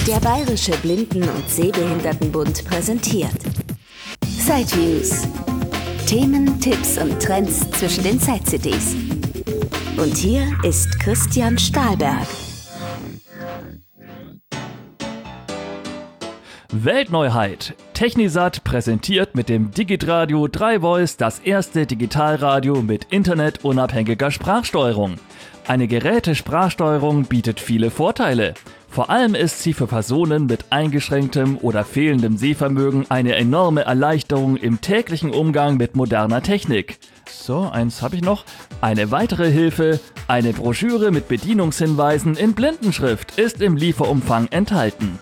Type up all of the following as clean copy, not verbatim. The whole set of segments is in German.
Der Bayerische Blinden- und Sehbehindertenbund präsentiert Sideviews. Themen, Tipps und Trends zwischen den Side-CDs. Und hier ist Christian Stahlberg. Weltneuheit. Technisat präsentiert mit dem Digitradio 3 Voice das erste Digitalradio mit internetunabhängiger Sprachsteuerung. Eine Gerätesprachsteuerung bietet viele Vorteile. Vor allem ist sie für Personen mit eingeschränktem oder fehlendem Sehvermögen eine enorme Erleichterung im täglichen Umgang mit moderner Technik. So, eins habe ich noch. Eine weitere Hilfe, eine Broschüre mit Bedienungshinweisen in Blindenschrift ist im Lieferumfang enthalten.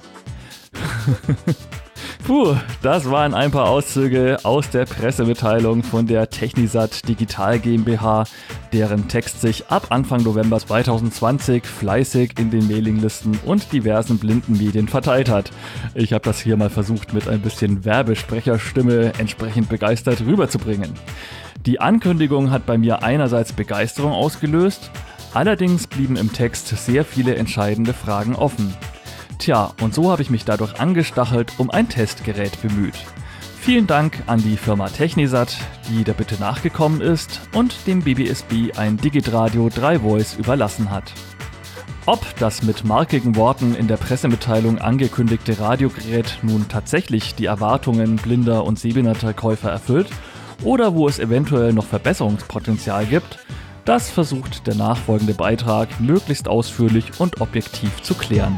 Puh, das waren ein paar Auszüge aus der Pressemitteilung von der Technisat Digital GmbH, deren Text sich ab Anfang November 2020 fleißig in den Mailinglisten und diversen Blindenmedien verteilt hat. Ich habe das hier mal versucht, mit ein bisschen Werbesprecherstimme entsprechend begeistert rüberzubringen. Die Ankündigung hat bei mir einerseits Begeisterung ausgelöst, allerdings blieben im Text sehr viele entscheidende Fragen offen. Tja, und so habe ich mich dadurch angestachelt um ein Testgerät bemüht. Vielen Dank an die Firma Technisat, die der Bitte nachgekommen ist und dem BBSB ein Digitradio 3 Voice überlassen hat. Ob das mit markigen Worten in der Pressemitteilung angekündigte Radiogerät nun tatsächlich die Erwartungen blinder und sehbehinderter Käufer erfüllt oder wo es eventuell noch Verbesserungspotenzial gibt, das versucht der nachfolgende Beitrag möglichst ausführlich und objektiv zu klären.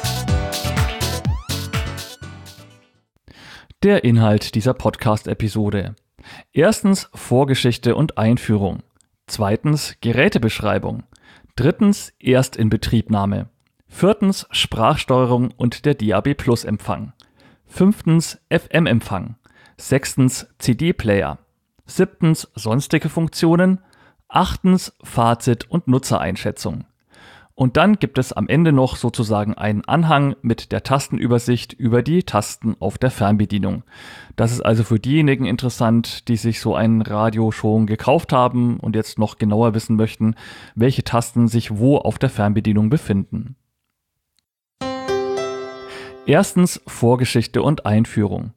Der Inhalt dieser Podcast-Episode. Erstens Vorgeschichte und Einführung. Zweitens Gerätebeschreibung. Drittens Erstinbetriebnahme. Viertens Sprachsteuerung und der DAB+-Empfang. Fünftens FM-Empfang. Sechstens CD-Player. Siebtens sonstige Funktionen. Achtens Fazit und Nutzereinschätzung. Und dann gibt es am Ende noch sozusagen einen Anhang mit der Tastenübersicht über die Tasten auf der Fernbedienung. Das ist also für diejenigen interessant, die sich so ein Radio schon gekauft haben und jetzt noch genauer wissen möchten, welche Tasten sich wo auf der Fernbedienung befinden. Erstens Vorgeschichte und Einführung.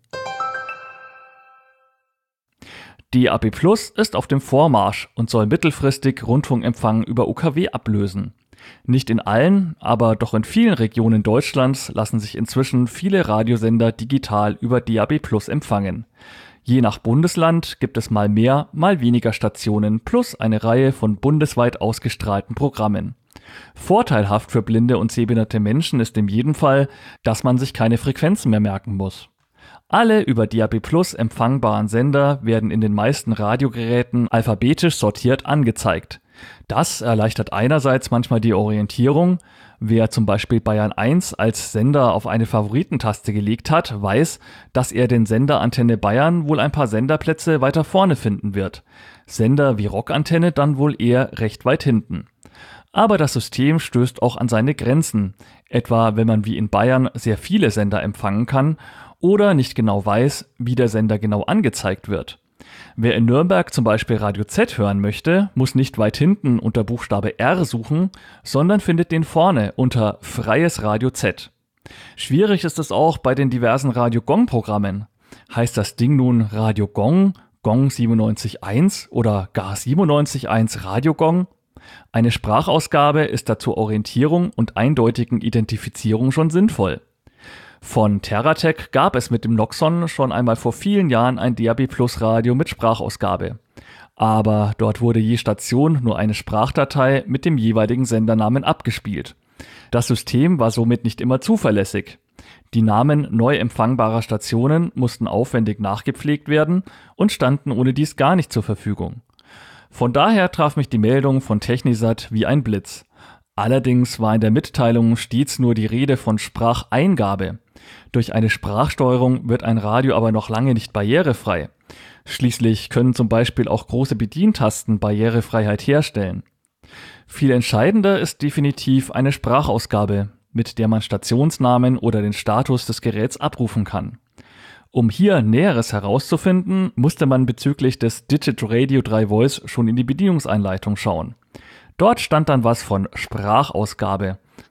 DAB+ ist auf dem Vormarsch und soll mittelfristig Rundfunkempfang über UKW ablösen. Nicht in allen, aber doch in vielen Regionen Deutschlands lassen sich inzwischen viele Radiosender digital über DAB+ empfangen. Je nach Bundesland gibt es mal mehr, mal weniger Stationen plus eine Reihe von bundesweit ausgestrahlten Programmen. Vorteilhaft für blinde und sehbehinderte Menschen ist in jedem Fall, dass man sich keine Frequenzen mehr merken muss. Alle über DAB+ empfangbaren Sender werden in den meisten Radiogeräten alphabetisch sortiert angezeigt. Das erleichtert einerseits manchmal die Orientierung. Wer zum Beispiel Bayern 1 als Sender auf eine Favoritentaste gelegt hat, weiß, dass er den Sender Antenne Bayern wohl ein paar Senderplätze weiter vorne finden wird. Sender wie Rockantenne dann wohl eher recht weit hinten. Aber das System stößt auch an seine Grenzen, etwa wenn man wie in Bayern sehr viele Sender empfangen kann oder nicht genau weiß, wie der Sender genau angezeigt wird. Wer in Nürnberg zum Beispiel Radio Z hören möchte, muss nicht weit hinten unter Buchstabe R suchen, sondern findet den vorne unter Freies Radio Z. Schwierig ist es auch bei den diversen Radio Gong-Programmen. Heißt das Ding nun Radio Gong, Gong 97.1 oder gar 97.1 Radio Gong? Eine Sprachausgabe ist da zur Orientierung und eindeutigen Identifizierung schon sinnvoll. Von TerraTech gab es mit dem Noxon schon einmal vor vielen Jahren ein DAB+-Radio mit Sprachausgabe. Aber dort wurde je Station nur eine Sprachdatei mit dem jeweiligen Sendernamen abgespielt. Das System war somit nicht immer zuverlässig. Die Namen neu empfangbarer Stationen mussten aufwendig nachgepflegt werden und standen ohne dies gar nicht zur Verfügung. Von daher traf mich die Meldung von Technisat wie ein Blitz. Allerdings war in der Mitteilung stets nur die Rede von Spracheingabe. Durch eine Sprachsteuerung wird ein Radio aber noch lange nicht barrierefrei. Schließlich können zum Beispiel auch große Bedientasten Barrierefreiheit herstellen. Viel entscheidender ist definitiv eine Sprachausgabe, mit der man Stationsnamen oder den Status des Geräts abrufen kann. Um hier Näheres herauszufinden, musste man bezüglich des Digitradio 3 Voice schon in die Bedienungseinleitung schauen. Dort stand dann was von Sprachausgabe,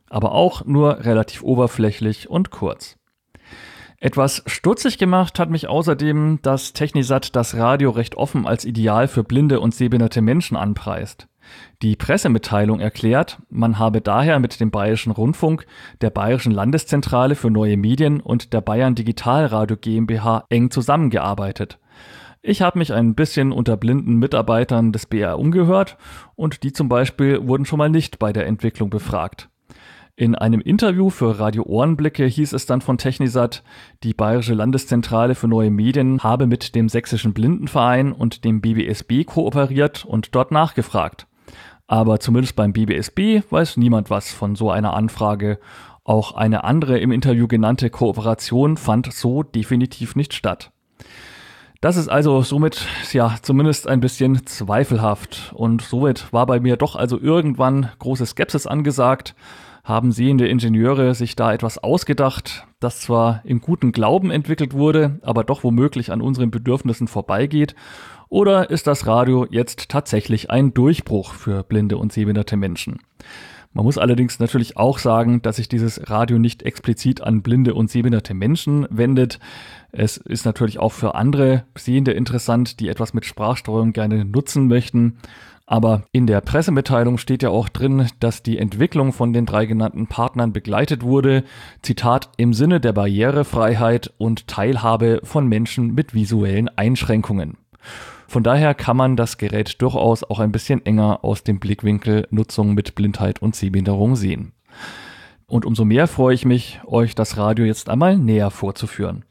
aber auch nur relativ oberflächlich und kurz. Etwas stutzig gemacht hat mich außerdem, dass Technisat das Radio recht offen als Ideal für blinde und sehbehinderte Menschen anpreist. Die Pressemitteilung erklärt, man habe daher mit dem Bayerischen Rundfunk, der Bayerischen Landeszentrale für neue Medien und der Bayern Digitalradio GmbH eng zusammengearbeitet. Ich habe mich ein bisschen unter blinden Mitarbeitern des BR umgehört und die zum Beispiel wurden schon mal nicht bei der Entwicklung befragt. In einem Interview für Radio Ohrenblicke hieß es dann von Technisat, die Bayerische Landeszentrale für neue Medien habe mit dem Sächsischen Blindenverein und dem BBSB kooperiert und dort nachgefragt. Aber zumindest beim BBSB weiß niemand was von so einer Anfrage. Auch eine andere im Interview genannte Kooperation fand so definitiv nicht statt. Das ist also somit ja zumindest ein bisschen zweifelhaft und somit war bei mir doch also irgendwann große Skepsis angesagt. Haben sehende Ingenieure sich da etwas ausgedacht, das zwar im guten Glauben entwickelt wurde, aber doch womöglich an unseren Bedürfnissen vorbeigeht? Oder ist das Radio jetzt tatsächlich ein Durchbruch für blinde und sehbehinderte Menschen? Man muss allerdings natürlich auch sagen, dass sich dieses Radio nicht explizit an blinde und sehbehinderte Menschen wendet. Es ist natürlich auch für andere Sehende interessant, die etwas mit Sprachsteuerung gerne nutzen möchten. Aber in der Pressemitteilung steht ja auch drin, dass die Entwicklung von den 3 genannten Partnern begleitet wurde, Zitat, im Sinne der Barrierefreiheit und Teilhabe von Menschen mit visuellen Einschränkungen. Von daher kann man das Gerät durchaus auch ein bisschen enger aus dem Blickwinkel Nutzung mit Blindheit und Sehbehinderung sehen. Und umso mehr freue ich mich, euch das Radio jetzt einmal näher vorzuführen.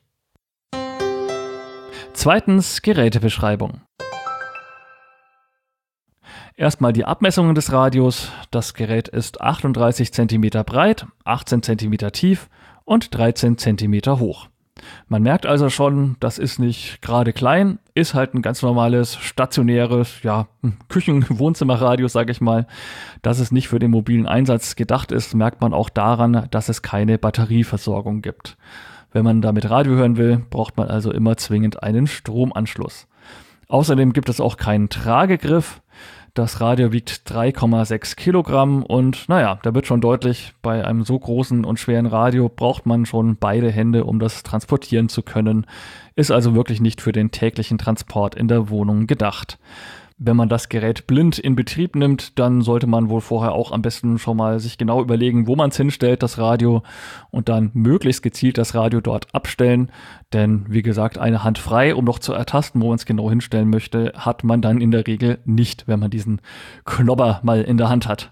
Zweitens, Gerätebeschreibung. Erstmal die Abmessungen des Radios. Das Gerät ist 38 cm breit, 18 cm tief und 13 cm hoch. Man merkt also schon, das ist nicht gerade klein, ist halt ein ganz normales, stationäres, Küchen-Wohnzimmerradio, sage ich mal. Dass es nicht für den mobilen Einsatz gedacht ist, merkt man auch daran, dass es keine Batterieversorgung gibt. Wenn man damit Radio hören will, braucht man also immer zwingend einen Stromanschluss. Außerdem gibt es auch keinen Tragegriff. Das Radio wiegt 3,6 Kilogramm und da wird schon deutlich, bei einem so großen und schweren Radio braucht man schon beide Hände, um das transportieren zu können. Ist also wirklich nicht für den täglichen Transport in der Wohnung gedacht. Wenn man das Gerät blind in Betrieb nimmt, dann sollte man wohl vorher auch am besten schon mal sich genau überlegen, wo man es hinstellt, das Radio, und dann möglichst gezielt das Radio dort abstellen. Denn wie gesagt, eine Hand frei, um noch zu ertasten, wo man es genau hinstellen möchte, hat man dann in der Regel nicht, wenn man diesen Knobber mal in der Hand hat.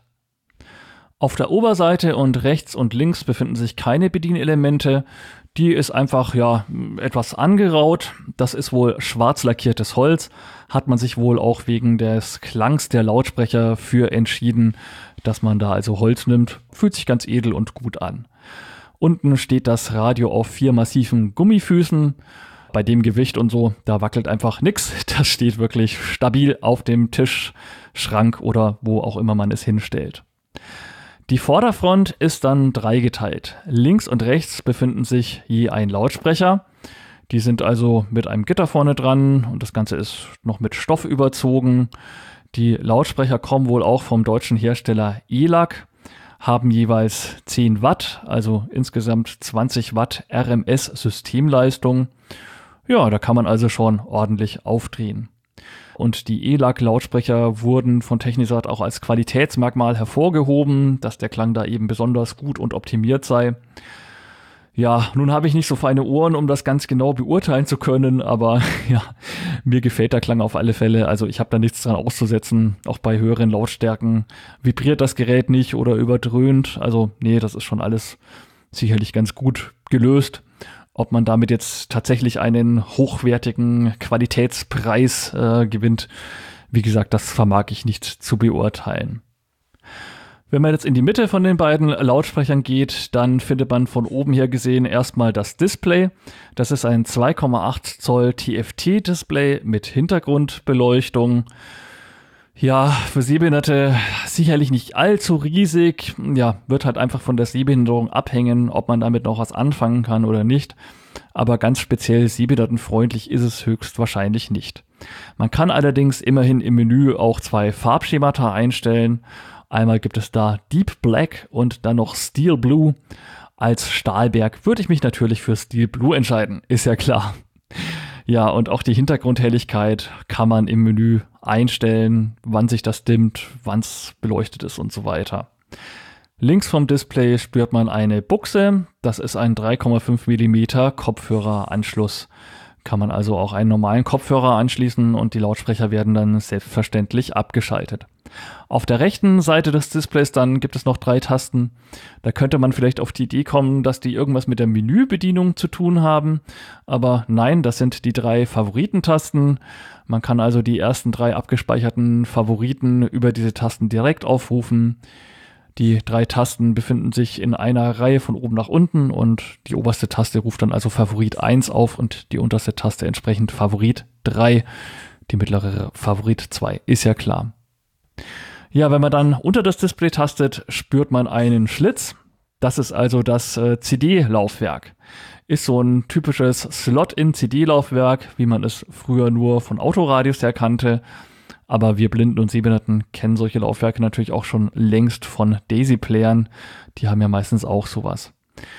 Auf der Oberseite und rechts und links befinden sich keine Bedienelemente. Die ist einfach etwas angeraut. Das ist wohl schwarz lackiertes Holz. Hat man sich wohl auch wegen des Klangs der Lautsprecher für entschieden, dass man da also Holz nimmt. Fühlt sich ganz edel und gut an. Unten steht das Radio auf 4 massiven Gummifüßen. Bei dem Gewicht und so, da wackelt einfach nichts. Das steht wirklich stabil auf dem Tisch, Schrank oder wo auch immer man es hinstellt. Die Vorderfront ist dann dreigeteilt. Links und rechts befinden sich je ein Lautsprecher. Die sind also mit einem Gitter vorne dran und das Ganze ist noch mit Stoff überzogen. Die Lautsprecher kommen wohl auch vom deutschen Hersteller ELAC, haben jeweils 10 Watt, also insgesamt 20 Watt RMS-Systemleistung. Ja, da kann man also schon ordentlich aufdrehen. Und die ELAC-Lautsprecher wurden von Technisat auch als Qualitätsmerkmal hervorgehoben, dass der Klang da eben besonders gut und optimiert sei. Ja, nun habe ich nicht so feine Ohren, um das ganz genau beurteilen zu können, aber mir gefällt der Klang auf alle Fälle. Also ich habe da nichts dran auszusetzen. Auch bei höheren Lautstärken vibriert das Gerät nicht oder überdröhnt. Also das ist schon alles sicherlich ganz gut gelöst. Ob man damit jetzt tatsächlich einen hochwertigen Qualitätspreis gewinnt, wie gesagt, das vermag ich nicht zu beurteilen. Wenn man jetzt in die Mitte von den beiden Lautsprechern geht, dann findet man von oben her gesehen erstmal das Display. Das ist ein 2,8 Zoll TFT-Display mit Hintergrundbeleuchtung. Ja, für Sehbehinderte sicherlich nicht allzu riesig. Ja, wird halt einfach von der Sehbehinderung abhängen, ob man damit noch was anfangen kann oder nicht. Aber ganz speziell sehbehindertenfreundlich ist es höchstwahrscheinlich nicht. Man kann allerdings immerhin im Menü auch 2 Farbschemata einstellen. Einmal gibt es da Deep Black und dann noch Steel Blue. Als Stahlberg würde ich mich natürlich für Steel Blue entscheiden, ist ja klar. Ja, und auch die Hintergrundhelligkeit kann man im Menü einstellen, wann sich das dimmt, wann es beleuchtet ist und so weiter. Links vom Display spürt man eine Buchse. Das ist ein 3,5 mm Kopfhöreranschluss. Kann man also auch einen normalen Kopfhörer anschließen und die Lautsprecher werden dann selbstverständlich abgeschaltet. Auf der rechten Seite des Displays dann gibt es noch 3 Tasten. Da könnte man vielleicht auf die Idee kommen, dass die irgendwas mit der Menübedienung zu tun haben. Aber nein, das sind die 3 Favoritentasten. Man kann also die ersten 3 abgespeicherten Favoriten über diese Tasten direkt aufrufen. Die 3 Tasten befinden sich in einer Reihe von oben nach unten und die oberste Taste ruft dann also Favorit 1 auf und die unterste Taste entsprechend Favorit 3, die mittlere Favorit 2, ist ja klar. Ja, wenn man dann unter das Display tastet, spürt man einen Schlitz. Das ist also das CD-Laufwerk. Ist so ein typisches Slot-in-CD-Laufwerk, wie man es früher nur von Autoradios her kannte. Aber wir Blinden und Sehbehinderten kennen solche Laufwerke natürlich auch schon längst von Daisy-Playern. Die haben ja meistens auch sowas.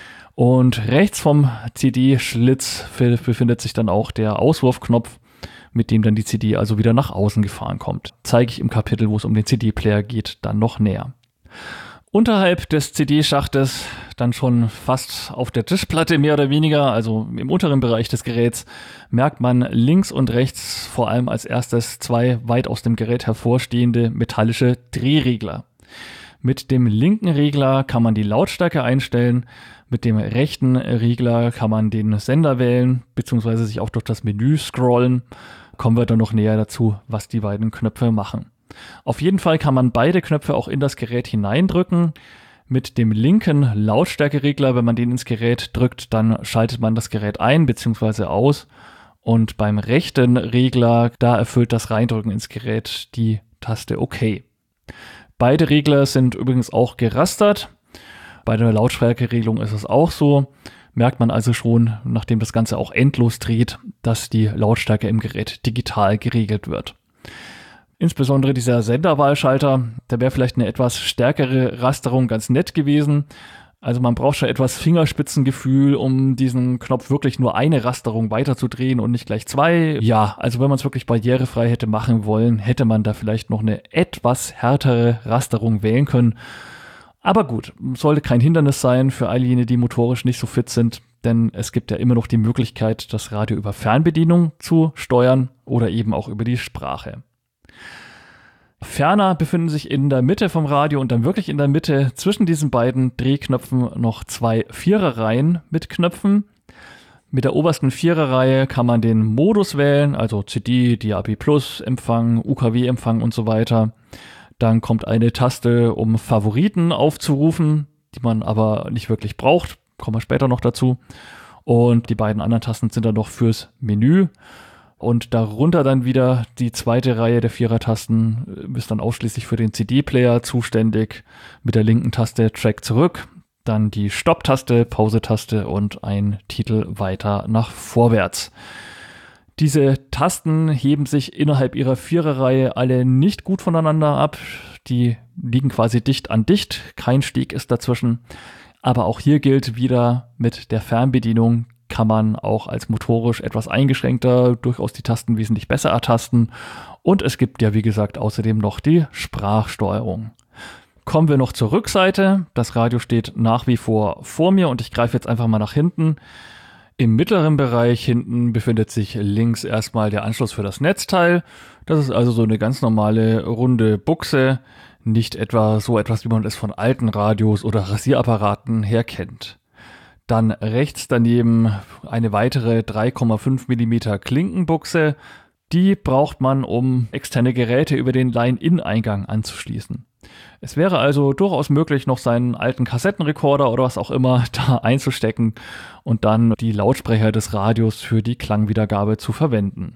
Und rechts vom CD-Schlitz befindet sich dann auch der Auswurfknopf, mit dem dann die CD also wieder nach außen gefahren kommt. Zeige ich im Kapitel, wo es um den CD-Player geht, dann noch näher. Unterhalb des CD-Schachtes, dann schon fast auf der Tischplatte mehr oder weniger, also im unteren Bereich des Geräts, merkt man links und rechts vor allem als erstes 2 weit aus dem Gerät hervorstehende metallische Drehregler. Mit dem linken Regler kann man die Lautstärke einstellen, mit dem rechten Regler kann man den Sender wählen, beziehungsweise sich auch durch das Menü scrollen. Kommen wir dann noch näher dazu, was die beiden Knöpfe machen. Auf jeden Fall kann man beide Knöpfe auch in das Gerät hineindrücken. Mit dem linken Lautstärkeregler, wenn man den ins Gerät drückt, dann schaltet man das Gerät ein bzw. aus. Und beim rechten Regler, da erfüllt das Reindrücken ins Gerät die Taste OK. Beide Regler sind übrigens auch gerastert. Bei der Lautstärkeregelung ist es auch so. Merkt man also schon, nachdem das Ganze auch endlos dreht, dass die Lautstärke im Gerät digital geregelt wird. Insbesondere dieser Senderwahlschalter, da wäre vielleicht eine etwas stärkere Rasterung ganz nett gewesen. Also man braucht schon etwas Fingerspitzengefühl, um diesen Knopf wirklich nur eine Rasterung weiterzudrehen und nicht gleich 2. Ja, also wenn man es wirklich barrierefrei hätte machen wollen, hätte man da vielleicht noch eine etwas härtere Rasterung wählen können. Aber gut, sollte kein Hindernis sein für all jene, die motorisch nicht so fit sind, denn es gibt ja immer noch die Möglichkeit, das Radio über Fernbedienung zu steuern oder eben auch über die Sprache. Ferner befinden sich in der Mitte vom Radio und dann wirklich in der Mitte zwischen diesen beiden Drehknöpfen noch 2 Viererreihen mit Knöpfen. Mit der obersten Viererreihe kann man den Modus wählen, also CD, DAB+, Empfang, UKW-Empfang und so weiter. Dann kommt eine Taste, um Favoriten aufzurufen, die man aber nicht wirklich braucht. Kommen wir später noch dazu. Und die beiden anderen Tasten sind dann noch fürs Menü. Und darunter dann wieder die zweite Reihe der Vierertasten ist dann ausschließlich für den CD-Player zuständig. Mit der linken Taste Track zurück, dann die Stopp-Taste, Pause-Taste und ein Titel weiter nach vorwärts. Diese Tasten heben sich innerhalb ihrer Viererreihe alle nicht gut voneinander ab. Die liegen quasi dicht an dicht, kein Steg ist dazwischen. Aber auch hier gilt wieder, mit der Fernbedienung kann man auch als motorisch etwas eingeschränkter durchaus die Tasten wesentlich besser ertasten. Und es gibt ja, wie gesagt, außerdem noch die Sprachsteuerung. Kommen wir noch zur Rückseite. Das Radio steht nach wie vor mir und ich greife jetzt einfach mal nach hinten. Im mittleren Bereich hinten befindet sich links erstmal der Anschluss für das Netzteil. Das ist also so eine ganz normale runde Buchse, nicht etwa so etwas, wie man es von alten Radios oder Rasierappparaten her kennt. Dann rechts daneben eine weitere 3,5 mm Klinkenbuchse. Die braucht man, um externe Geräte über den Line-In-Eingang anzuschließen. Es wäre also durchaus möglich, noch seinen alten Kassettenrekorder oder was auch immer da einzustecken und dann die Lautsprecher des Radios für die Klangwiedergabe zu verwenden.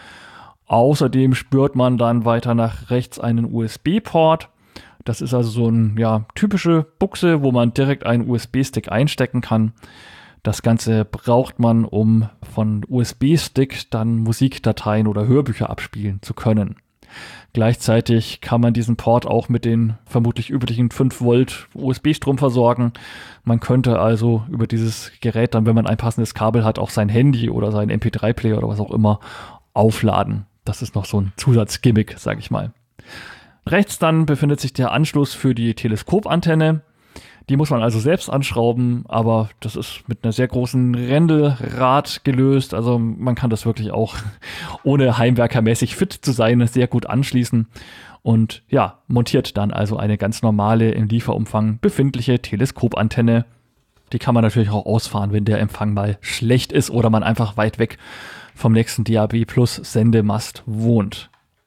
Außerdem spürt man dann weiter nach rechts einen USB-Port. Das ist also so eine typische Buchse, wo man direkt einen USB-Stick einstecken kann. Das Ganze braucht man, um von USB-Stick dann Musikdateien oder Hörbücher abspielen zu können. Gleichzeitig kann man diesen Port auch mit den vermutlich üblichen 5 Volt USB-Strom versorgen. Man könnte also über dieses Gerät dann, wenn man ein passendes Kabel hat, auch sein Handy oder seinen MP3-Player oder was auch immer aufladen. Das ist noch so ein Zusatzgimmick, sage ich mal. Rechts dann befindet sich der Anschluss für die Teleskopantenne. Die muss man also selbst anschrauben, aber das ist mit einer sehr großen Rändelrad gelöst. Also man kann das wirklich auch, ohne heimwerkermäßig fit zu sein, sehr gut anschließen. Und ja, montiert dann also eine ganz normale, im Lieferumfang befindliche Teleskopantenne. Die kann man natürlich auch ausfahren, wenn der Empfang mal schlecht ist oder man einfach weit weg vom nächsten DAB+ Sendemast wohnt.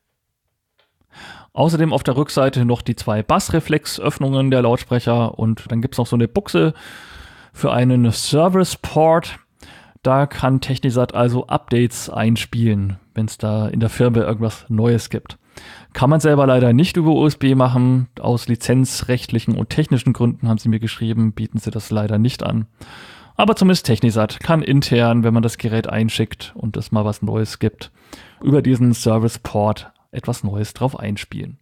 Außerdem auf der Rückseite noch die 2 Bassreflexöffnungen der Lautsprecher und dann gibt es noch so eine Buchse für einen Service-Port. Da kann Technisat also Updates einspielen, wenn es da in der Firmware irgendwas Neues gibt. Kann man selber leider nicht über USB machen. Aus lizenzrechtlichen und technischen Gründen haben sie mir geschrieben, bieten sie das leider nicht an. Aber zumindest Technisat kann intern, wenn man das Gerät einschickt und es mal was Neues gibt, über diesen Service-Port etwas Neues drauf einspielen.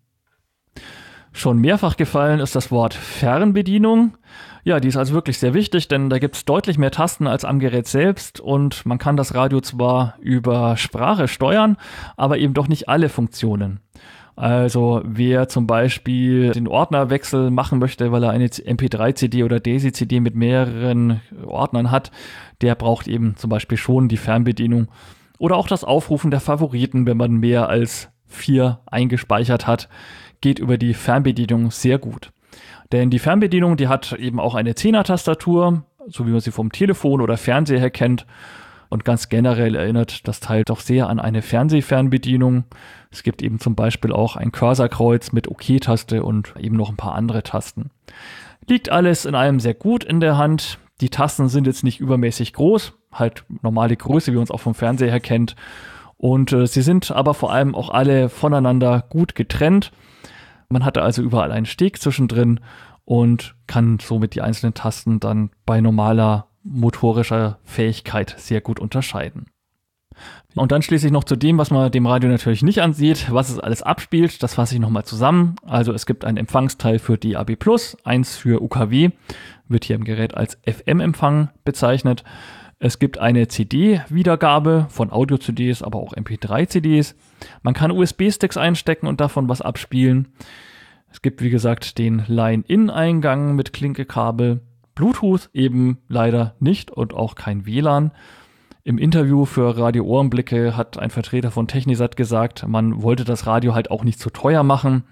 Schon mehrfach gefallen ist das Wort Fernbedienung. Ja, die ist also wirklich sehr wichtig, denn da gibt es deutlich mehr Tasten als am Gerät selbst und man kann das Radio zwar über Sprache steuern, aber eben doch nicht alle Funktionen. Also wer zum Beispiel den Ordnerwechsel machen möchte, weil er eine MP3-CD oder DAISY-CD mit mehreren Ordnern hat, der braucht eben zum Beispiel schon die Fernbedienung. Oder auch das Aufrufen der Favoriten, wenn man mehr als 4 eingespeichert hat, geht über die Fernbedienung sehr gut. Denn die Fernbedienung, die hat eben auch eine 10er-Tastatur, so wie man sie vom Telefon oder Fernseher her kennt. Und ganz generell erinnert das Teil doch sehr an eine Fernsehfernbedienung. Es gibt eben zum Beispiel auch ein Cursorkreuz mit OK-Taste und eben noch ein paar andere Tasten. Liegt alles in allem sehr gut in der Hand. Die Tasten sind jetzt nicht übermäßig groß, halt normale Größe, wie man es auch vom Fernseher her kennt. Und sie sind aber vor allem auch alle voneinander gut getrennt. Man hat also überall einen Steg zwischendrin und kann somit die einzelnen Tasten dann bei normaler motorischer Fähigkeit sehr gut unterscheiden. Und dann schließlich noch zu dem, was man dem Radio natürlich nicht ansieht, was es alles abspielt. Das fasse ich nochmal zusammen. Also es gibt ein Empfangsteil für DAB+, eins für UKW, wird hier im Gerät als FM-Empfang bezeichnet. Es gibt eine CD-Wiedergabe von Audio-CDs, aber auch MP3-CDs. Man kann USB-Sticks einstecken und davon was abspielen. Es gibt, wie gesagt, den Line-In-Eingang mit Klinkekabel. Bluetooth eben leider nicht und auch kein WLAN. Im Interview für Radio Ohrenblicke hat ein Vertreter von Technisat gesagt, man wollte das Radio halt auch nicht zu teuer machen.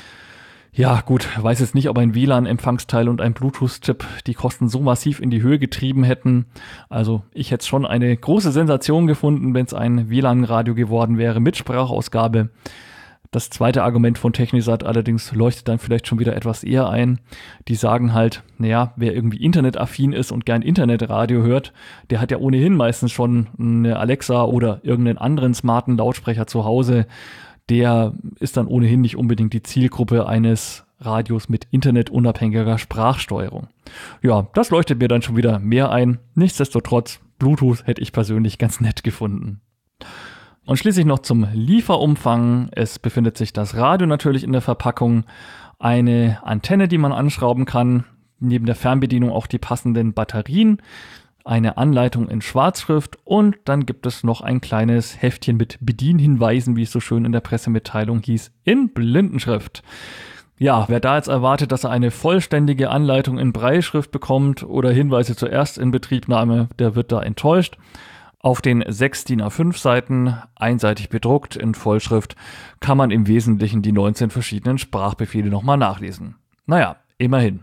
Ja gut, weiß jetzt nicht, ob ein WLAN-Empfangsteil und ein Bluetooth-Chip die Kosten so massiv in die Höhe getrieben hätten. Also ich hätte schon eine große Sensation gefunden, wenn es ein WLAN-Radio geworden wäre mit Sprachausgabe. Das zweite Argument von Technisat allerdings leuchtet dann vielleicht schon wieder etwas eher ein. Die sagen halt, naja, wer irgendwie internetaffin ist und gern Internetradio hört, der hat ja ohnehin meistens schon eine Alexa oder irgendeinen anderen smarten Lautsprecher zu Hause. Der ist dann ohnehin nicht unbedingt die Zielgruppe eines Radios mit internetunabhängiger Sprachsteuerung. Ja, das leuchtet mir dann schon wieder mehr ein. Nichtsdestotrotz, Bluetooth hätte ich persönlich ganz nett gefunden. Und schließlich noch zum Lieferumfang. Es befindet sich das Radio natürlich in der Verpackung, eine Antenne, die man anschrauben kann, neben der Fernbedienung auch die passenden Batterien, eine Anleitung in Schwarzschrift und dann gibt es noch ein kleines Heftchen mit Bedienhinweisen, wie es so schön in der Pressemitteilung hieß, in Blindenschrift. Ja, wer da jetzt erwartet, dass er eine vollständige Anleitung in Brailleschrift bekommt oder Hinweise zur Erstinbetriebnahme, der wird da enttäuscht. Auf den 6 DIN A5 Seiten, einseitig bedruckt in Vollschrift, kann man im Wesentlichen die 19 verschiedenen Sprachbefehle nochmal nachlesen. Naja, immerhin.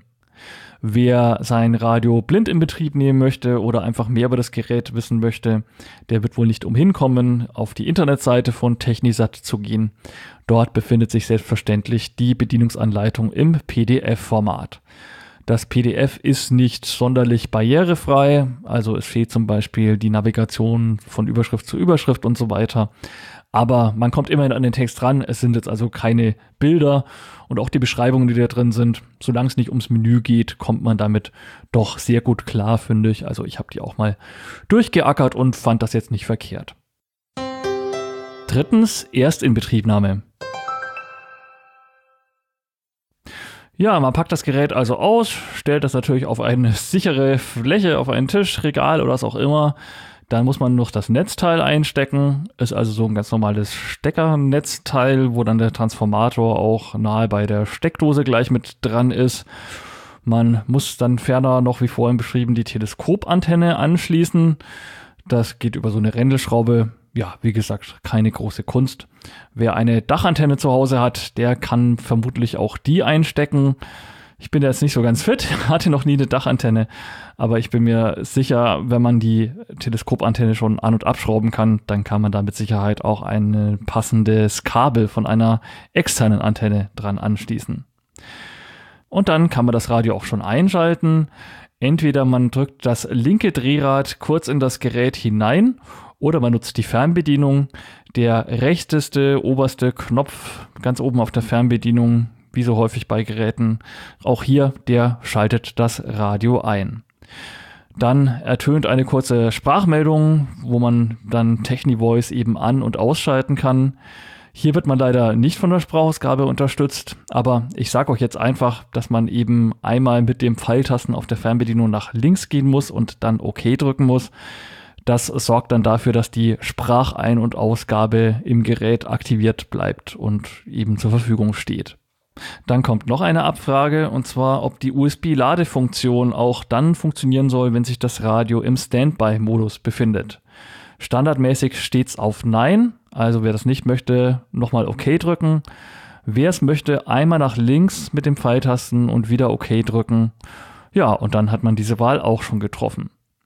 Wer sein Radio blind in Betrieb nehmen möchte oder einfach mehr über das Gerät wissen möchte, der wird wohl nicht umhin kommen, auf die Internetseite von Technisat zu gehen. Dort befindet sich selbstverständlich die Bedienungsanleitung im PDF-Format. Das PDF ist nicht sonderlich barrierefrei, also es fehlt zum Beispiel die Navigation von Überschrift zu Überschrift und so weiter. Aber man kommt immerhin an den Text ran, es sind jetzt also keine Bilder und auch die Beschreibungen, die da drin sind, solange es nicht ums Menü geht, kommt man damit doch sehr gut klar, finde ich. Also ich habe die auch mal durchgeackert und fand das jetzt nicht verkehrt. Drittens, Erstinbetriebnahme. Ja, man packt das Gerät also aus, stellt das natürlich auf eine sichere Fläche, auf einen Tisch, Regal oder was auch immer. Dann muss man noch das Netzteil einstecken. Ist also so ein ganz normales Steckernetzteil, wo dann der Transformator auch nahe bei der Steckdose gleich mit dran ist. Man muss dann ferner noch, wie vorhin beschrieben, die Teleskopantenne anschließen. Das geht über so eine Rändelschraube. Ja, wie gesagt, keine große Kunst. Wer eine Dachantenne zu Hause hat, der kann vermutlich auch die einstecken. Ich bin da jetzt nicht so ganz fit, hatte noch nie eine Dachantenne, aber ich bin mir sicher, wenn man die Teleskopantenne schon an- und abschrauben kann, dann kann man da mit Sicherheit auch ein passendes Kabel von einer externen Antenne dran anschließen. Und dann kann man das Radio auch schon einschalten. Entweder man drückt das linke Drehrad kurz in das Gerät hinein oder man nutzt die Fernbedienung. Der rechteste, oberste Knopf ganz oben auf der Fernbedienung, wie so häufig bei Geräten, auch hier, der schaltet das Radio ein. Dann ertönt eine kurze Sprachmeldung, wo man dann TechniVoice eben an- und ausschalten kann. Hier wird man leider nicht von der Sprachausgabe unterstützt, aber ich sage euch jetzt einfach, dass man eben einmal mit dem Pfeiltasten auf der Fernbedienung nach links gehen muss und dann OK drücken muss. Das sorgt dann dafür, dass die Sprachein- und Ausgabe im Gerät aktiviert bleibt und eben zur Verfügung steht. Dann kommt noch eine Abfrage, und zwar, ob die USB-Ladefunktion auch dann funktionieren soll, wenn sich das Radio im Standby-Modus befindet. Standardmäßig steht's auf Nein, also wer das nicht möchte, nochmal OK drücken. Wer es möchte, einmal nach links mit dem Pfeiltasten und wieder OK drücken. Ja, und dann hat man diese Wahl auch schon getroffen.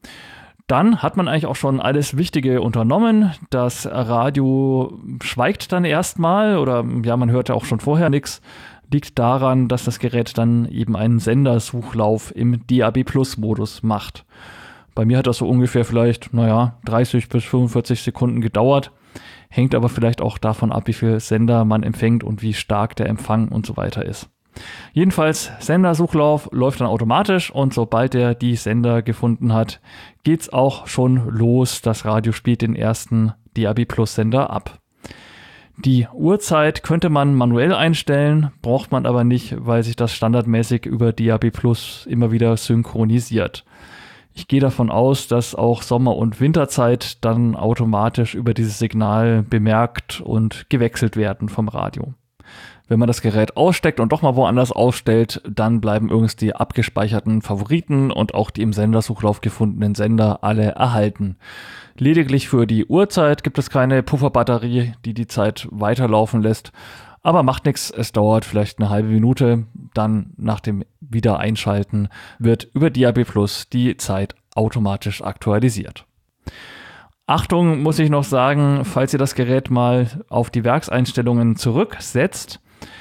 Dann hat man eigentlich auch schon alles Wichtige unternommen. Das Radio schweigt dann erstmal oder ja, man hört ja auch schon vorher nichts. Liegt daran, dass das Gerät dann eben einen Sendersuchlauf im DAB+-Modus macht. Bei mir hat das so ungefähr vielleicht, 30 bis 45 Sekunden gedauert. Hängt aber vielleicht auch davon ab, wie viel Sender man empfängt und wie stark der Empfang und so weiter ist. Jedenfalls, Sendersuchlauf läuft dann automatisch und sobald er die Sender gefunden hat, geht's auch schon los. Das Radio spielt den ersten DAB+-Sender ab. Die Uhrzeit könnte man manuell einstellen, braucht man aber nicht, weil sich das standardmäßig über DAB+ immer wieder synchronisiert. Ich gehe davon aus, dass auch Sommer- und Winterzeit dann automatisch über dieses Signal bemerkt und gewechselt werden vom Radio. Wenn man das Gerät aussteckt und doch mal woanders ausstellt, dann bleiben übrigens die abgespeicherten Favoriten und auch die im Sendersuchlauf gefundenen Sender alle erhalten. Lediglich für die Uhrzeit gibt es keine Pufferbatterie, die die Zeit weiterlaufen lässt. Aber macht nichts, es dauert vielleicht eine halbe Minute. Dann nach dem Wiedereinschalten wird über DAB+ die Zeit automatisch aktualisiert. Achtung, muss ich noch sagen, falls ihr das Gerät mal auf die Werkseinstellungen zurücksetzt,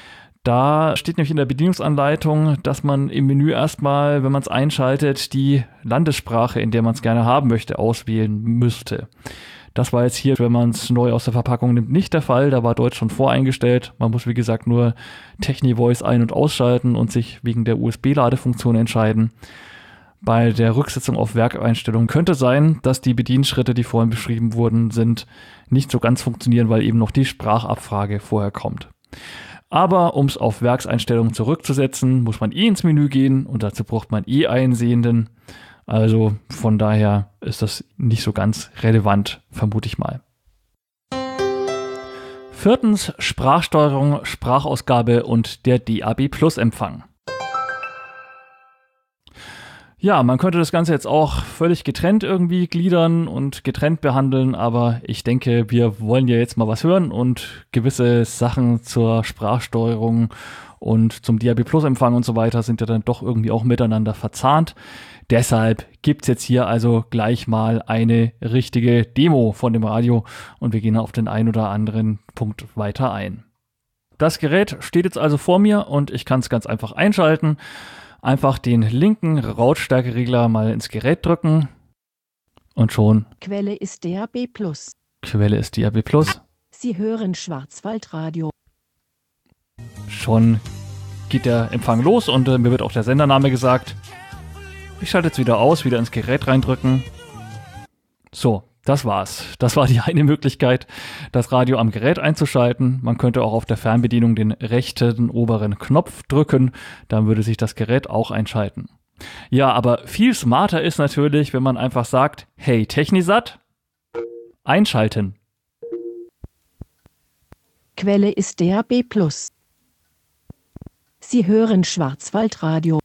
da steht nämlich in der Bedienungsanleitung, dass man im Menü erstmal, wenn man es einschaltet, die Landessprache, in der man es gerne haben möchte, auswählen müsste. Das war jetzt hier, wenn man es neu aus der Verpackung nimmt, nicht der Fall. Da war Deutsch schon voreingestellt. Man muss, wie gesagt, nur TechniVoice ein- und ausschalten und sich wegen der USB-Ladefunktion entscheiden. Bei der Rücksetzung auf Werkeinstellungen könnte sein, dass die Bedienschritte, die vorhin beschrieben wurden, nicht so ganz funktionieren, weil eben noch die Sprachabfrage vorher kommt. Aber um es auf Werkseinstellungen zurückzusetzen, muss man ins Menü gehen und dazu braucht man einen Sehenden. Also von daher ist das nicht so ganz relevant, vermute ich mal. Viertens, Sprachsteuerung, Sprachausgabe und der DAB+-Empfang. Ja, man könnte das Ganze jetzt auch völlig getrennt irgendwie gliedern und getrennt behandeln, aber ich denke, wir wollen ja jetzt mal was hören und gewisse Sachen zur Sprachsteuerung und zum DAB+-Empfang und so weiter sind ja dann doch irgendwie auch miteinander verzahnt. Deshalb gibt's jetzt hier also gleich mal eine richtige Demo von dem Radio und wir gehen auf den einen oder anderen Punkt weiter ein. Das Gerät steht jetzt also vor mir und ich kann es ganz einfach einschalten. Einfach den linken Lautstärkeregler mal ins Gerät drücken und schon. Quelle ist DAB+. Quelle ist DAB+. Sie hören Schwarzwaldradio. Schon geht der Empfang los und mir wird auch der Sendername gesagt. Ich schalte jetzt wieder aus, wieder ins Gerät reindrücken. So, Das war's. Das war die eine Möglichkeit, das Radio am Gerät einzuschalten. Man könnte auch auf der Fernbedienung den rechten oberen Knopf drücken, dann würde sich das Gerät auch einschalten. Ja, aber viel smarter ist natürlich, wenn man einfach sagt, hey Technisat, einschalten. Quelle ist DAB+. Sie hören Schwarzwaldradio.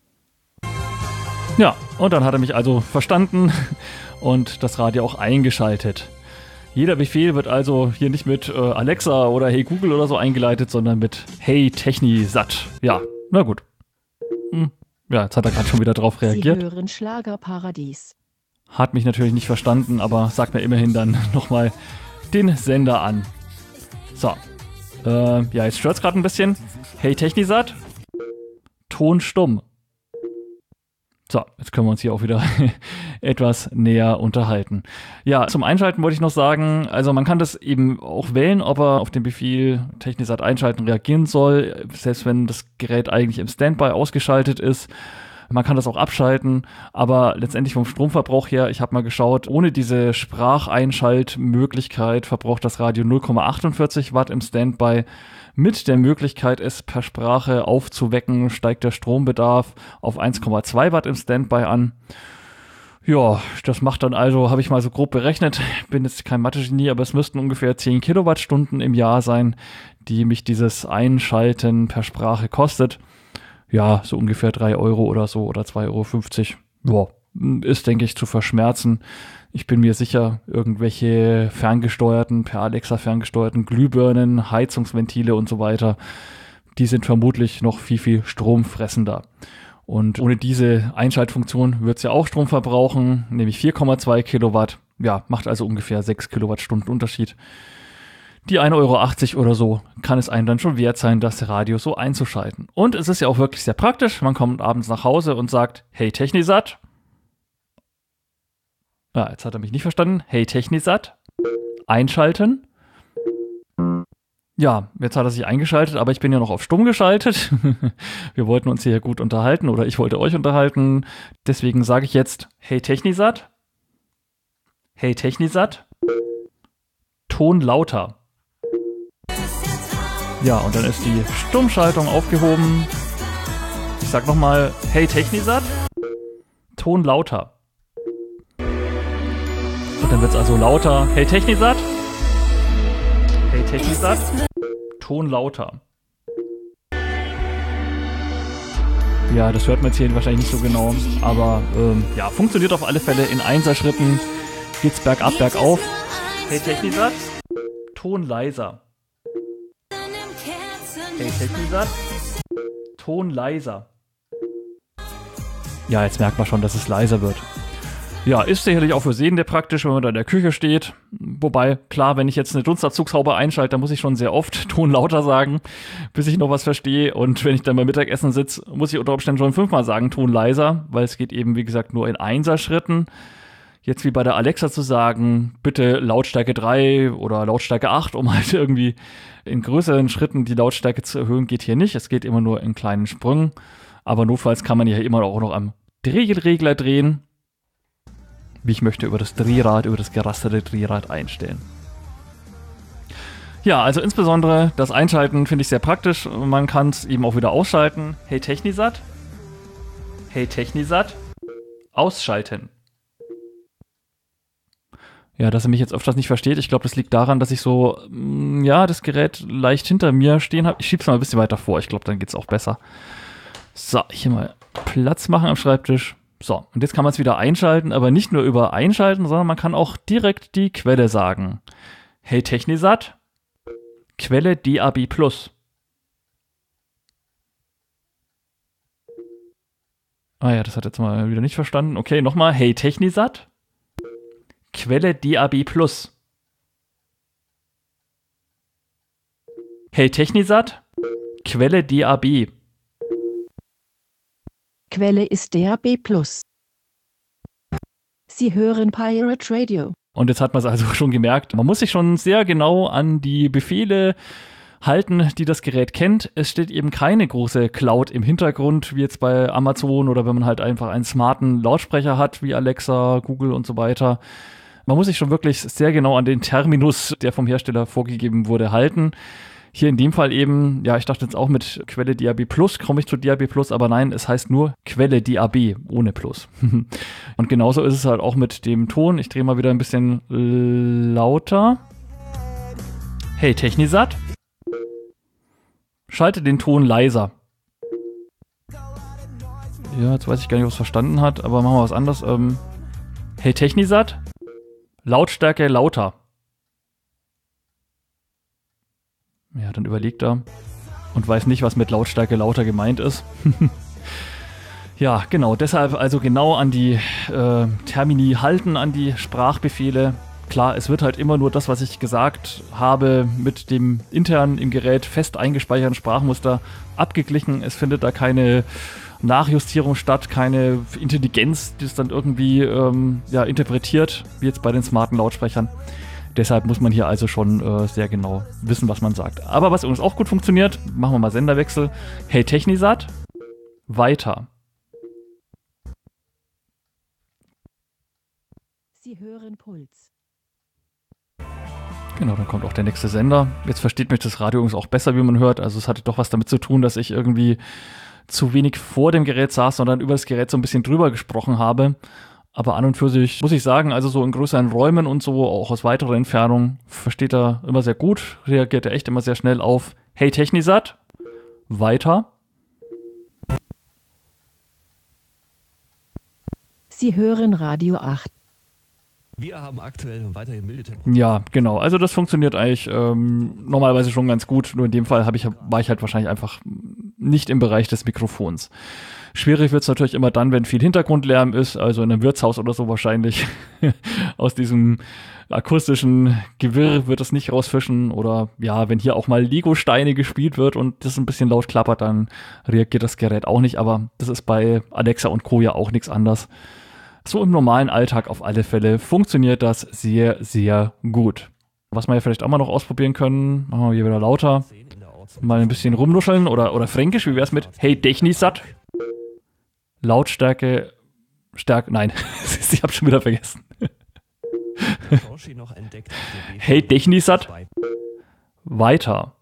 Ja, und dann hat er mich also verstanden und das Radio auch eingeschaltet. Jeder Befehl wird also hier nicht mit Alexa oder Hey Google oder so eingeleitet, sondern mit Hey Technisat. Ja, na gut. Ja, jetzt hat er gerade schon wieder drauf reagiert. Sie hören Schlagerparadies. Hat mich natürlich nicht verstanden, aber sagt mir immerhin dann nochmal den Sender an. So. Ja, jetzt stört's gerade ein bisschen. Hey Technisat. Ton stumm. So, jetzt können wir uns hier auch wieder etwas näher unterhalten. Ja, zum Einschalten wollte ich noch sagen, also man kann das eben auch wählen, ob er auf den Befehl Technisat einschalten reagieren soll, selbst wenn das Gerät eigentlich im Standby ausgeschaltet ist. Man kann das auch abschalten, aber letztendlich vom Stromverbrauch her, ich habe mal geschaut, ohne diese Spracheinschaltmöglichkeit verbraucht das Radio 0,48 Watt im Standby. Mit der Möglichkeit, es per Sprache aufzuwecken, steigt der Strombedarf auf 1,2 Watt im Standby an. Ja, das macht dann also, habe ich mal so grob berechnet, bin jetzt kein Mathe-Genie, aber es müssten ungefähr 10 Kilowattstunden im Jahr sein, die mich dieses Einschalten per Sprache kostet. Ja, so ungefähr 3 Euro oder so oder 2,50 Euro. Ja, ist, denke ich, zu verschmerzen. Ich bin mir sicher, irgendwelche ferngesteuerten, per Alexa ferngesteuerten Glühbirnen, Heizungsventile und so weiter, die sind vermutlich noch viel, viel stromfressender. Und ohne diese Einschaltfunktion wird es ja auch Strom verbrauchen, nämlich 4,2 Kilowatt. Ja, macht also ungefähr 6 Kilowattstunden Unterschied. Die 1,80 Euro oder so kann es einem dann schon wert sein, das Radio so einzuschalten. Und es ist ja auch wirklich sehr praktisch. Man kommt abends nach Hause und sagt, hey Technisat. Ja, jetzt hat er mich nicht verstanden. Hey Technisat. Einschalten. Ja, jetzt hat er sich eingeschaltet, aber ich bin ja noch auf stumm geschaltet. Wir wollten uns hier gut unterhalten oder ich wollte euch unterhalten. Deswegen sage ich jetzt, hey Technisat. Hey Technisat. Ton lauter. Ja, und dann ist die Stummschaltung aufgehoben. Ich sag nochmal, hey Technisat. Ton lauter. Und dann wird es also lauter. Hey Technisat. Hey Technisat. Ton lauter. Ja, das hört man jetzt hier wahrscheinlich nicht so genau. Aber ja, funktioniert auf alle Fälle. In Einserschritten geht's bergab, bergauf. Hey Technisat. Ton leiser. Hey Technisat. Ton leiser. Ja, jetzt merkt man schon, dass es leiser wird. Ja, ist sicherlich auch für Sehende praktisch, wenn man da in der Küche steht. Wobei, klar, wenn ich jetzt eine Dunstabzugshaube einschalte, dann muss ich schon sehr oft Ton lauter sagen, bis ich noch was verstehe. Und wenn ich dann beim Mittagessen sitze, muss ich unter Umständen schon 5-mal sagen, Ton leiser, weil es geht eben, wie gesagt, nur in Einserschritten. Jetzt wie bei der Alexa zu sagen, bitte Lautstärke 3 oder Lautstärke 8, um halt irgendwie in größeren Schritten die Lautstärke zu erhöhen, geht hier nicht. Es geht immer nur in kleinen Sprüngen. Aber notfalls kann man ja immer auch noch am Drehregler drehen. Wie ich möchte, über das Drehrad, über das gerasterte Drehrad einstellen. Ja, also insbesondere das Einschalten finde ich sehr praktisch. Man kann es eben auch wieder ausschalten. Hey Technisat. Hey Technisat. Ausschalten. Ja, dass er mich jetzt öfters nicht versteht. Ich glaube, das liegt daran, dass ich so, ja, das Gerät leicht hinter mir stehen habe. Ich schiebe es mal ein bisschen weiter vor. Ich glaube, dann geht es auch besser. So, hier mal Platz machen am Schreibtisch. So, und jetzt kann man es wieder einschalten, aber nicht nur über Einschalten, sondern man kann auch direkt die Quelle sagen. Hey Technisat, Quelle DAB+. Ah ja, das hat jetzt mal wieder nicht verstanden. Okay, nochmal. Hey Technisat, Quelle DAB+. Hey Technisat, Quelle DAB. Quelle ist DAB+. Sie hören Pirate Radio. Und jetzt hat man es also schon gemerkt, man muss sich schon sehr genau an die Befehle halten, die das Gerät kennt. Es steht eben keine große Cloud im Hintergrund, wie jetzt bei Amazon oder wenn man halt einfach einen smarten Lautsprecher hat, wie Alexa, Google und so weiter. Man muss sich schon wirklich sehr genau an den Terminus, der vom Hersteller vorgegeben wurde, halten. Hier in dem Fall eben, ja, ich dachte jetzt auch mit Quelle DAB Plus komme ich zu DAB Plus, aber nein, es heißt nur Quelle DAB ohne Plus. Und genauso ist es halt auch mit dem Ton. Ich drehe mal wieder ein bisschen lauter. Hey Technisat, schalte den Ton leiser. Ja, jetzt weiß ich gar nicht, ob es verstanden hat, aber machen wir was anderes. Hey Technisat, Lautstärke lauter. Ja, dann überlegt er und weiß nicht, was mit Lautstärke lauter gemeint ist. Ja, genau, deshalb also genau an die Termini halten, an die Sprachbefehle. Klar, es wird halt immer nur das, was ich gesagt habe, mit dem intern im Gerät fest eingespeicherten Sprachmuster abgeglichen. Es findet da keine Nachjustierung statt, keine Intelligenz, die es dann irgendwie interpretiert, wie jetzt bei den smarten Lautsprechern. Deshalb muss man hier also schon sehr genau wissen, was man sagt. Aber was übrigens auch gut funktioniert, machen wir mal Senderwechsel. Hey Technisat, weiter. Sie hören Puls. Genau, dann kommt auch der nächste Sender. Jetzt versteht mich das Radio übrigens auch besser, wie man hört. Also es hatte doch was damit zu tun, dass ich irgendwie zu wenig vor dem Gerät saß, sondern über das Gerät so ein bisschen drüber gesprochen habe. Aber an und für sich muss ich sagen, also so in größeren Räumen und so, auch aus weiterer Entfernung, versteht er immer sehr gut, reagiert er echt immer sehr schnell auf Hey Technisat, weiter. Sie hören Radio 8. Wir haben aktuell weiterhin milde Temperaturen. Ja, genau. Also das funktioniert eigentlich normalerweise schon ganz gut. Nur in dem Fall war ich halt wahrscheinlich einfach nicht im Bereich des Mikrofons. Schwierig wird es natürlich immer dann, wenn viel Hintergrundlärm ist, also in einem Wirtshaus oder so wahrscheinlich. Aus diesem akustischen Gewirr wird es nicht rausfischen. Oder ja, wenn hier auch mal Lego-Steine gespielt wird und das ein bisschen laut klappert, dann reagiert das Gerät auch nicht. Aber das ist bei Alexa und Co. ja auch nichts anderes. So im normalen Alltag auf alle Fälle funktioniert das sehr, sehr gut. Was wir ja vielleicht auch mal noch ausprobieren können, machen wir hier wieder lauter, mal ein bisschen rumnuscheln oder fränkisch, wie wäre es mit Hey Technisat? Lautstärke, nein, ich habe schon wieder vergessen. Hey Technisat, weiter.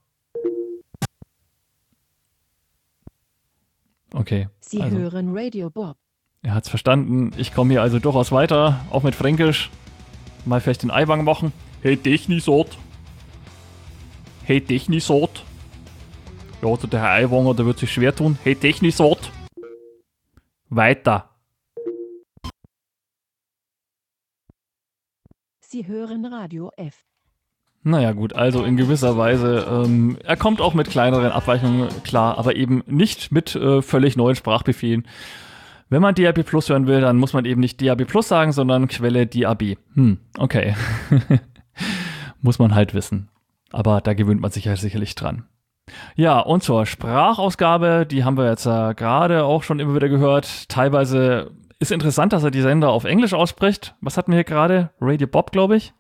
Okay. Sie hören Radio Bob. Er hat's verstanden. Ich komme hier also durchaus weiter, auch mit Fränkisch. Mal vielleicht den Eiwang machen. Hey Technisat. Hey Technisat. Ja, also der Herr Eiwanger, der wird sich schwer tun. Hey Technisat. Weiter. Sie hören Radio F. Naja gut, also in gewisser Weise, er kommt auch mit kleineren Abweichungen klar, aber eben nicht mit völlig neuen Sprachbefehlen. Wenn man DAB Plus hören will, dann muss man eben nicht DAB Plus sagen, sondern Quelle DAB. Okay. Muss man halt wissen. Aber da gewöhnt man sich ja sicherlich dran. Ja, und zur Sprachausgabe, die haben wir jetzt gerade auch schon immer wieder gehört. Teilweise ist interessant, dass er die Sender auf Englisch ausspricht. Was hatten wir hier gerade? Radio Bob, glaube ich.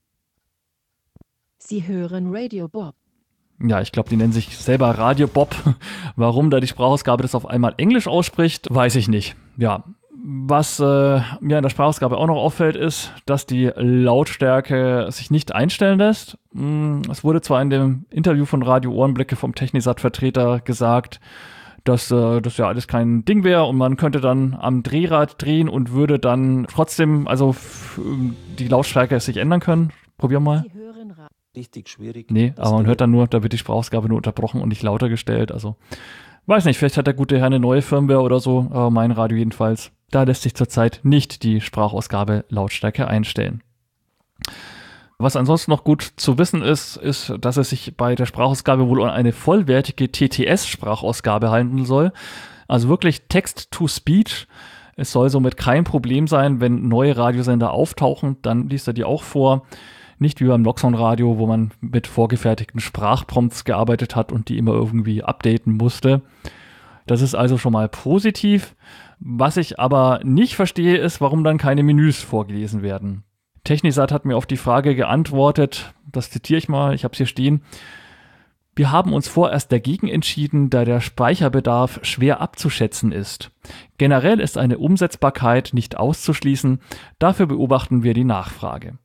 Sie hören Radio Bob. Ja, ich glaube, die nennen sich selber Radio Bob. Warum da die Sprachausgabe das auf einmal Englisch ausspricht, weiß ich nicht. Ja, was mir in der Sprachausgabe auch noch auffällt, ist, dass die Lautstärke sich nicht einstellen lässt. Es wurde zwar in dem Interview von Radio Ohrenblicke vom Technisat-Vertreter gesagt, dass das ja alles kein Ding wäre und man könnte dann am Drehrad drehen und würde dann trotzdem die Lautstärke sich ändern können. Probieren wir mal. richtig schwierig. Nee, aber man hört dann nur, da wird die Sprachausgabe nur unterbrochen und nicht lauter gestellt. Also, weiß nicht, vielleicht hat der gute Herr eine neue Firmware oder so, aber mein Radio jedenfalls. Da lässt sich zurzeit nicht die Sprachausgabe Lautstärke einstellen. Was ansonsten noch gut zu wissen ist, dass es sich bei der Sprachausgabe wohl um eine vollwertige TTS-Sprachausgabe handeln soll. Also wirklich Text-to-Speech. Es soll somit kein Problem sein, wenn neue Radiosender auftauchen, dann liest er die auch vor. Nicht wie beim Loxon-Radio, wo man mit vorgefertigten Sprachprompts gearbeitet hat und die immer irgendwie updaten musste. Das ist also schon mal positiv. Was ich aber nicht verstehe, ist, warum dann keine Menüs vorgelesen werden. Technisat hat mir auf die Frage geantwortet, das zitiere ich mal, ich habe es hier stehen. Wir haben uns vorerst dagegen entschieden, da der Speicherbedarf schwer abzuschätzen ist. Generell ist eine Umsetzbarkeit nicht auszuschließen, dafür beobachten wir die Nachfrage.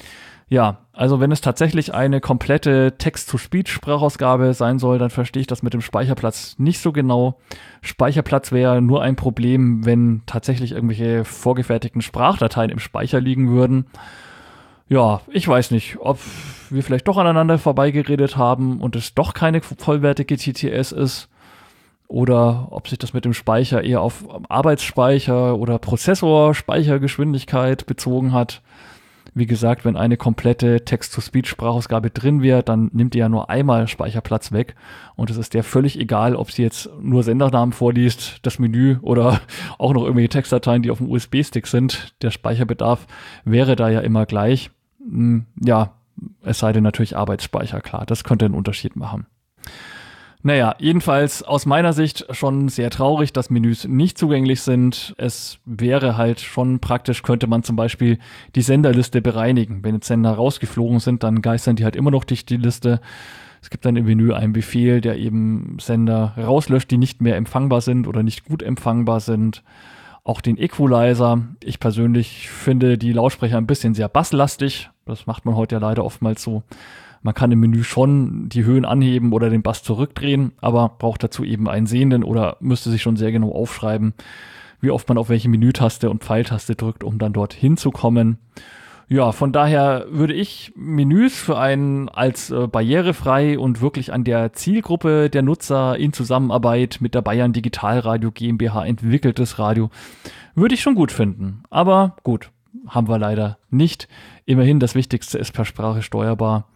Ja, also wenn es tatsächlich eine komplette Text-to-Speech-Sprachausgabe sein soll, dann verstehe ich das mit dem Speicherplatz nicht so genau. Speicherplatz wäre nur ein Problem, wenn tatsächlich irgendwelche vorgefertigten Sprachdateien im Speicher liegen würden. Ja, ich weiß nicht, ob wir vielleicht doch aneinander vorbeigeredet haben und es doch keine vollwertige TTS ist oder ob sich das mit dem Speicher eher auf Arbeitsspeicher oder Prozessorspeichergeschwindigkeit bezogen hat. Wie gesagt, wenn eine komplette Text-to-Speech-Sprachausgabe drin wäre, dann nimmt die ja nur einmal Speicherplatz weg und es ist der völlig egal, ob sie jetzt nur Sendernamen vorliest, das Menü oder auch noch irgendwelche Textdateien, die auf dem USB-Stick sind. Der Speicherbedarf wäre da ja immer gleich. Ja, es sei denn natürlich Arbeitsspeicher, klar, das könnte einen Unterschied machen. Naja, jedenfalls aus meiner Sicht schon sehr traurig, dass Menüs nicht zugänglich sind. Es wäre halt schon praktisch, könnte man zum Beispiel die Senderliste bereinigen. Wenn jetzt Sender rausgeflogen sind, dann geistern die halt immer noch durch die Liste. Es gibt dann im Menü einen Befehl, der eben Sender rauslöscht, die nicht mehr empfangbar sind oder nicht gut empfangbar sind. Auch den Equalizer. Ich persönlich finde die Lautsprecher ein bisschen sehr basslastig. Das macht man heute ja leider oftmals so. Man kann im Menü schon die Höhen anheben oder den Bass zurückdrehen, aber braucht dazu eben einen Sehenden oder müsste sich schon sehr genau aufschreiben, wie oft man auf welche Menütaste und Pfeiltaste drückt, um dann dort hinzukommen. Ja, von daher würde ich Menüs für einen als barrierefrei und wirklich an der Zielgruppe der Nutzer in Zusammenarbeit mit der Bayern Digitalradio GmbH entwickeltes Radio, würde ich schon gut finden. Aber gut, haben wir leider nicht. Immerhin, das Wichtigste ist per Sprache steuerbar.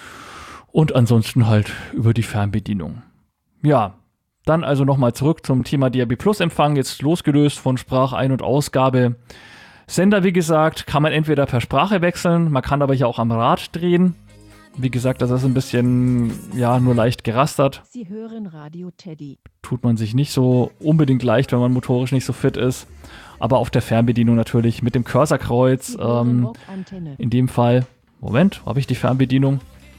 Und ansonsten halt über die Fernbedienung. Ja, dann also nochmal zurück zum Thema DAB+ Empfang, jetzt losgelöst von Sprachein- und Ausgabe. Sender, wie gesagt, kann man entweder per Sprache wechseln, man kann aber hier auch am Rad drehen. Wie gesagt, das ist ein bisschen, ja, nur leicht gerastert. Sie hören Radio Teddy. Tut man sich nicht so unbedingt leicht, wenn man motorisch nicht so fit ist. Aber auf der Fernbedienung natürlich mit dem Cursorkreuz, in dem Fall, Moment, habe ich die Fernbedienung?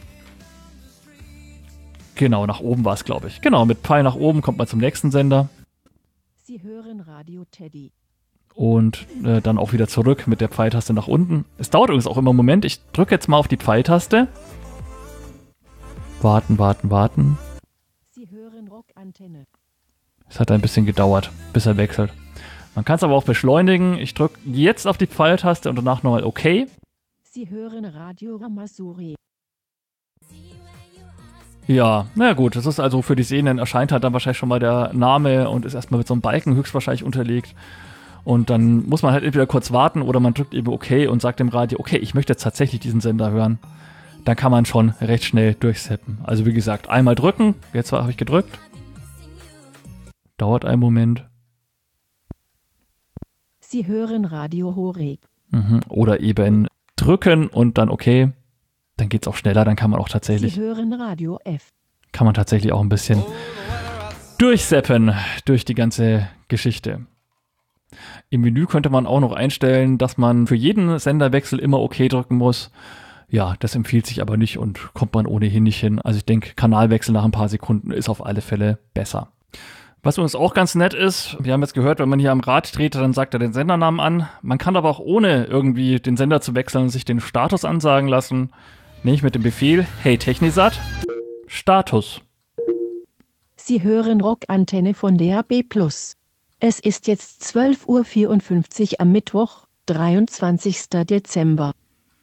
Genau, nach oben war es, glaube ich. Genau, mit Pfeil nach oben kommt man zum nächsten Sender. Sie hören Radio Teddy. Und dann auch wieder zurück mit der Pfeiltaste nach unten. Es dauert übrigens auch immer einen Moment. Ich drücke jetzt mal auf die Pfeiltaste. Warten. Sie hören Rockantenne. Es hat ein bisschen gedauert, bis er wechselt. Man kann es aber auch beschleunigen. Ich drücke jetzt auf die Pfeiltaste und danach nochmal OK. Sie hören Radio Ramasuri. Ja, na gut, das ist also für die Sehenden erscheint halt dann wahrscheinlich schon mal der Name und ist erstmal mit so einem Balken höchstwahrscheinlich unterlegt. Und dann muss man halt entweder kurz warten oder man drückt eben OK und sagt dem Radio, okay, ich möchte jetzt tatsächlich diesen Sender hören. Dann kann man schon recht schnell durchseppen. Also wie gesagt, einmal drücken, jetzt habe ich gedrückt. Dauert einen Moment. Sie hören Radio Horeb. Oder eben drücken und dann OK. Dann geht es auch schneller, dann kann man auch tatsächlich... Sie hören Radio F. Kann man tatsächlich auch ein bisschen durchseppen durch die ganze Geschichte. Im Menü könnte man auch noch einstellen, dass man für jeden Senderwechsel immer OK drücken muss. Ja, das empfiehlt sich aber nicht und kommt man ohnehin nicht hin. Also ich denke, Kanalwechsel nach ein paar Sekunden ist auf alle Fälle besser. Was uns auch ganz nett ist, wir haben jetzt gehört, wenn man hier am Rad dreht, dann sagt er den Sendernamen an. Man kann aber auch ohne irgendwie den Sender zu wechseln sich den Status ansagen lassen. Nämlich mit dem Befehl, hey Technisat, Status. Sie hören Rockantenne von DAB+. Es ist jetzt 12:54 Uhr am Mittwoch, 23. Dezember.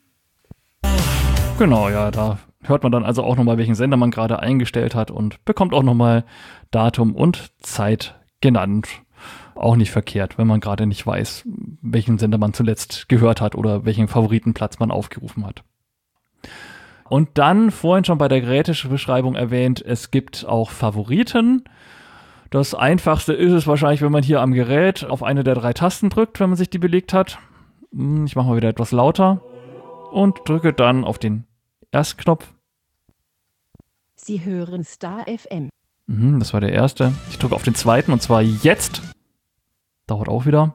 Genau, ja, da hört man dann also auch nochmal, welchen Sender man gerade eingestellt hat und bekommt auch nochmal Datum und Zeit genannt. Auch nicht verkehrt, wenn man gerade nicht weiß, welchen Sender man zuletzt gehört hat oder welchen Favoritenplatz man aufgerufen hat. Und dann, vorhin schon bei der Gerätebeschreibung erwähnt, es gibt auch Favoriten. Das Einfachste ist es wahrscheinlich, wenn man hier am Gerät auf eine der 3 Tasten drückt, wenn man sich die belegt hat. Ich mache mal wieder etwas lauter und drücke dann auf den ersten Knopf. Sie hören Star FM. Das war der erste. Ich drücke auf den zweiten und zwar jetzt. Dauert auch wieder.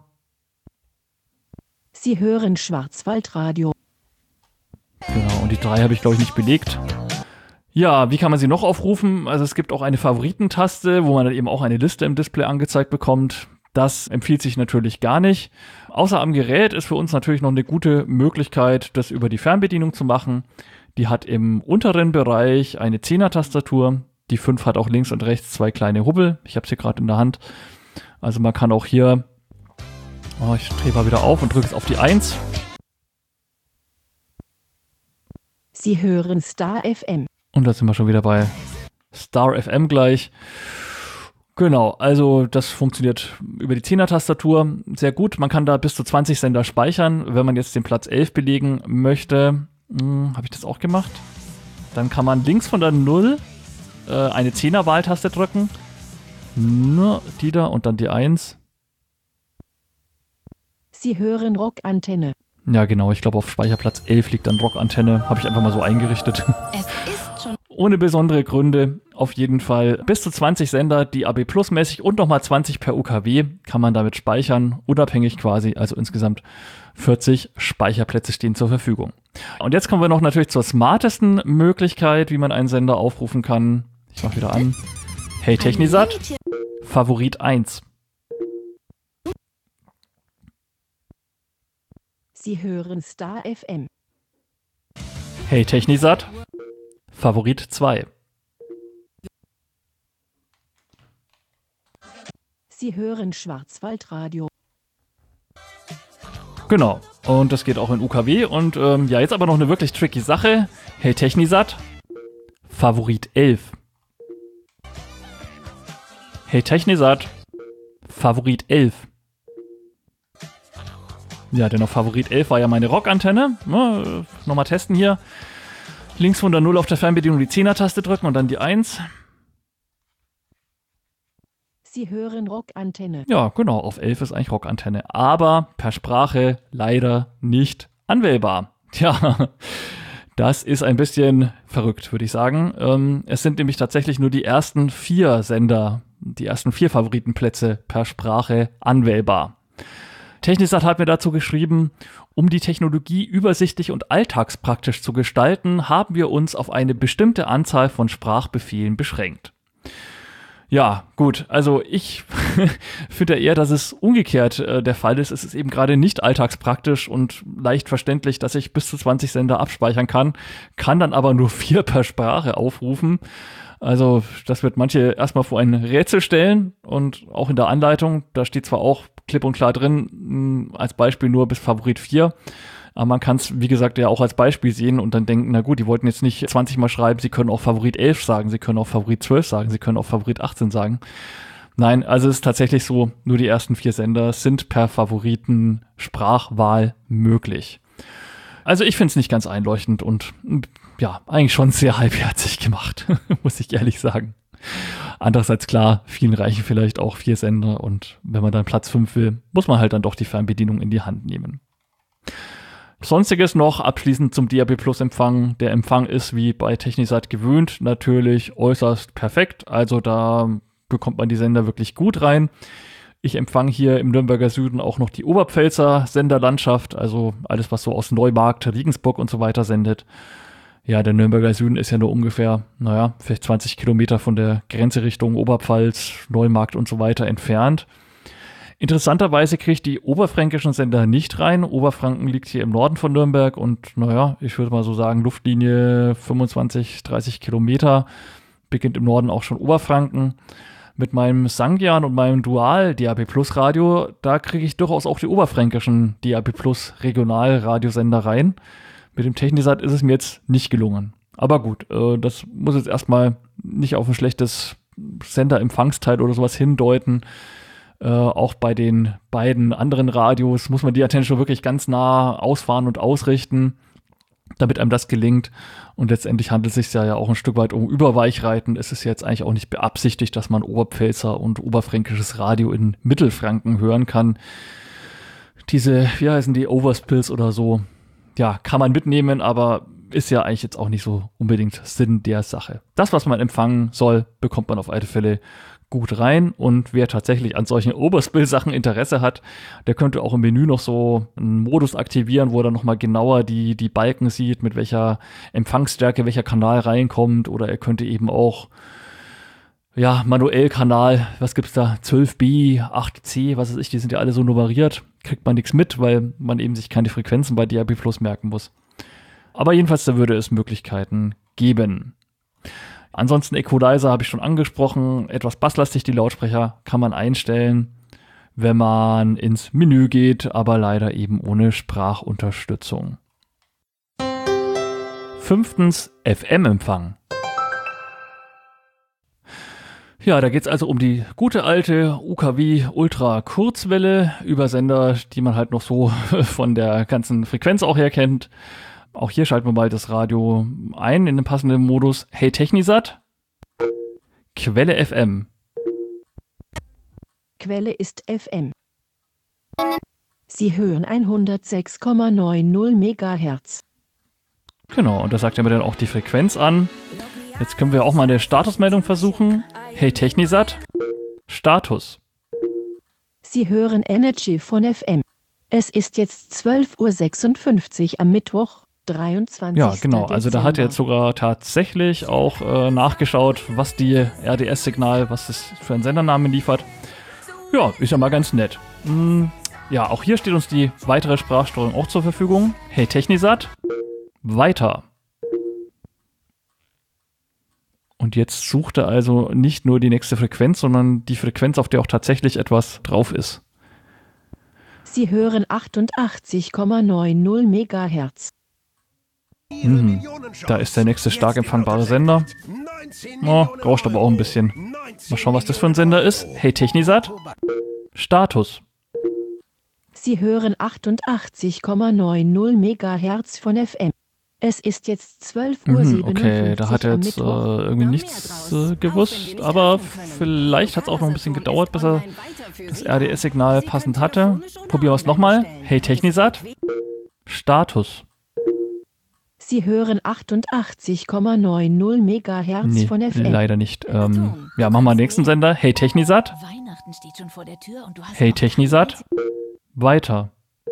Sie hören Schwarzwaldradio. Genau, und die 3 habe ich, glaube ich, nicht belegt. Ja, wie kann man sie noch aufrufen? Also es gibt auch eine Favoritentaste, wo man dann eben auch eine Liste im Display angezeigt bekommt. Das empfiehlt sich natürlich gar nicht. Außer am Gerät ist für uns natürlich noch eine gute Möglichkeit, das über die Fernbedienung zu machen. Die hat im unteren Bereich eine 10er-Tastatur. Die 5 hat auch links und rechts 2 kleine Hubbel. Ich habe sie gerade in der Hand. Also man kann auch hier, ich drehe mal wieder auf und drücke es auf die 1. Sie hören Star FM. Und da sind wir schon wieder bei Star FM gleich. Genau, also das funktioniert über die 10er-Tastatur sehr gut. Man kann da bis zu 20 Sender speichern. Wenn man jetzt den Platz 11 belegen möchte, habe ich das auch gemacht. Dann kann man links von der 0 eine 10er-Wahltaste drücken. Nur die da und dann die 1. Sie hören Rockantenne. Ja genau, ich glaube auf Speicherplatz 11 liegt dann Rockantenne. Habe ich einfach mal so eingerichtet. Es ist schon Ohne besondere Gründe, auf jeden Fall. Bis zu 20 Sender, DAB Plus mäßig und nochmal 20 per UKW kann man damit speichern, unabhängig quasi, also insgesamt 40 Speicherplätze stehen zur Verfügung. Und jetzt kommen wir noch natürlich zur smartesten Möglichkeit, wie man einen Sender aufrufen kann. Ich mache wieder an. Hey Technisat, Favorit 1. Sie hören Star FM. Hey Technisat, Favorit 2. Sie hören Schwarzwaldradio. Genau, und das geht auch in UKW. Und ja, jetzt aber noch eine wirklich tricky Sache. Hey Technisat, Favorit 11. Hey Technisat, Favorit 11. Ja, denn auf Favorit 11 war ja meine Rockantenne. Nochmal testen hier. Links von der 0 auf der Fernbedienung die 10er-Taste drücken und dann die 1. Sie hören Rockantenne. Ja, genau, auf 11 ist eigentlich Rockantenne. Aber per Sprache leider nicht anwählbar. Tja, das ist ein bisschen verrückt, würde ich sagen. Es sind nämlich tatsächlich nur die ersten 4 Sender, die ersten 4 Favoritenplätze per Sprache anwählbar. Technisat hat mir dazu geschrieben, um die Technologie übersichtlich und alltagspraktisch zu gestalten, haben wir uns auf eine bestimmte Anzahl von Sprachbefehlen beschränkt. Ja, gut, also ich finde eher, dass es umgekehrt der Fall ist. Es ist eben gerade nicht alltagspraktisch und leicht verständlich, dass ich bis zu 20 Sender abspeichern kann dann aber nur 4 per Sprache aufrufen. Also das wird manche erstmal vor ein Rätsel stellen und auch in der Anleitung, da steht zwar auch klipp und klar drin, als Beispiel nur bis Favorit 4, aber man kann es, wie gesagt, ja auch als Beispiel sehen und dann denken, na gut, die wollten jetzt nicht 20 Mal schreiben, sie können auch Favorit 11 sagen, sie können auch Favorit 12 sagen, sie können auch Favorit 18 sagen. Nein, also es ist tatsächlich so, nur die ersten 4 Sender sind per Favoriten-Sprachwahl möglich. Also ich finde es nicht ganz einleuchtend und ja, eigentlich schon sehr halbherzig gemacht, muss ich ehrlich sagen. Andererseits klar, vielen reichen vielleicht auch 4 Sender und wenn man dann Platz 5 will, muss man halt dann doch die Fernbedienung in die Hand nehmen. Sonstiges noch abschließend zum DAB Plus Empfang. Der Empfang ist wie bei Technisat gewöhnt natürlich äußerst perfekt, also da bekommt man die Sender wirklich gut rein. Ich empfange hier im Nürnberger Süden auch noch die Oberpfälzer Senderlandschaft, also alles, was so aus Neumarkt, Regensburg und so weiter sendet. Ja, der Nürnberger Süden ist ja nur ungefähr, vielleicht 20 Kilometer von der Grenze Richtung Oberpfalz, Neumarkt und so weiter entfernt. Interessanterweise kriegt die oberfränkischen Sender nicht rein. Oberfranken liegt hier im Norden von Nürnberg und ich würde mal so sagen, Luftlinie 25, 30 Kilometer, beginnt im Norden auch schon Oberfranken. Mit meinem Sangian und meinem Dual DAB Plus Radio, da kriege ich durchaus auch die oberfränkischen DAB Plus Regionalradiosender rein. Mit dem Technisat ist es mir jetzt nicht gelungen. Aber gut, das muss jetzt erstmal nicht auf ein schlechtes Senderempfangsteil oder sowas hindeuten. Auch bei den beiden anderen Radios muss man die Antenne schon wirklich ganz nah ausfahren und ausrichten, damit einem das gelingt. Und letztendlich handelt es sich ja auch ein Stück weit um Überweichreiten. Es ist jetzt eigentlich auch nicht beabsichtigt, dass man Oberpfälzer und oberfränkisches Radio in Mittelfranken hören kann. Diese, wie heißen die, Overspills oder so, ja, kann man mitnehmen, aber ist ja eigentlich jetzt auch nicht so unbedingt Sinn der Sache. Das, was man empfangen soll, bekommt man auf alle Fälle gut rein. Und wer tatsächlich an solchen Overspill-Sachen Interesse hat, der könnte auch im Menü noch so einen Modus aktivieren, wo er dann nochmal genauer die Balken sieht, mit welcher Empfangsstärke welcher Kanal reinkommt. Oder er könnte eben auch manuell Kanal, was gibt's da? 12b, 8c, was weiß ich, die sind ja alle so nummeriert. Kriegt man nichts mit, weil man eben sich keine Frequenzen bei DAB+ merken muss. Aber jedenfalls, da würde es Möglichkeiten geben. Ansonsten Equalizer habe ich schon angesprochen. Etwas basslastig, die Lautsprecher kann man einstellen, wenn man ins Menü geht, aber leider eben ohne Sprachunterstützung. 5. FM-Empfang. Ja, da geht es also um die gute alte UKW Ultra Kurzwelle über Sender, die man halt noch so von der ganzen Frequenz auch her kennt. Auch hier schalten wir mal das Radio ein in den passenden Modus. Hey Technisat, Quelle FM. Quelle ist FM. Sie hören 106,90 MHz. Genau, und da sagt er mir dann auch die Frequenz an. Jetzt können wir auch mal eine Statusmeldung versuchen. Hey Technisat, Status. Sie hören Energy von FM. Es ist jetzt 12:56 Uhr am Mittwoch, 23. Ja, genau. Also da hat er jetzt sogar tatsächlich auch nachgeschaut, was die RDS-Signal, was das für einen Sendernamen liefert. Ja, ist ja mal ganz nett. Ja, auch hier steht uns die weitere Sprachsteuerung auch zur Verfügung. Hey Technisat, weiter. Und jetzt sucht er also nicht nur die nächste Frequenz, sondern die Frequenz, auf der auch tatsächlich etwas drauf ist. Sie hören 88,90 MHz. Da ist der nächste stark empfangbare Sender. Oh, rauscht aber auch ein bisschen. Mal schauen, was das für ein Sender ist. Hey Technisat, Status. Sie hören 88,90 MHz von FM. Es ist jetzt 12:57 Uhr. Okay, da hat er jetzt irgendwie nichts gewusst, aber vielleicht hat es auch noch ein bisschen gedauert, bis er das RDS-Signal passend hatte. Probieren wir es nochmal. Hey Technisat, Status. Sie hören 88,90 MHz von FM. Leider nicht. Machen wir den nächsten Sender. Hey Technisat. Hey Technisat. Weiter.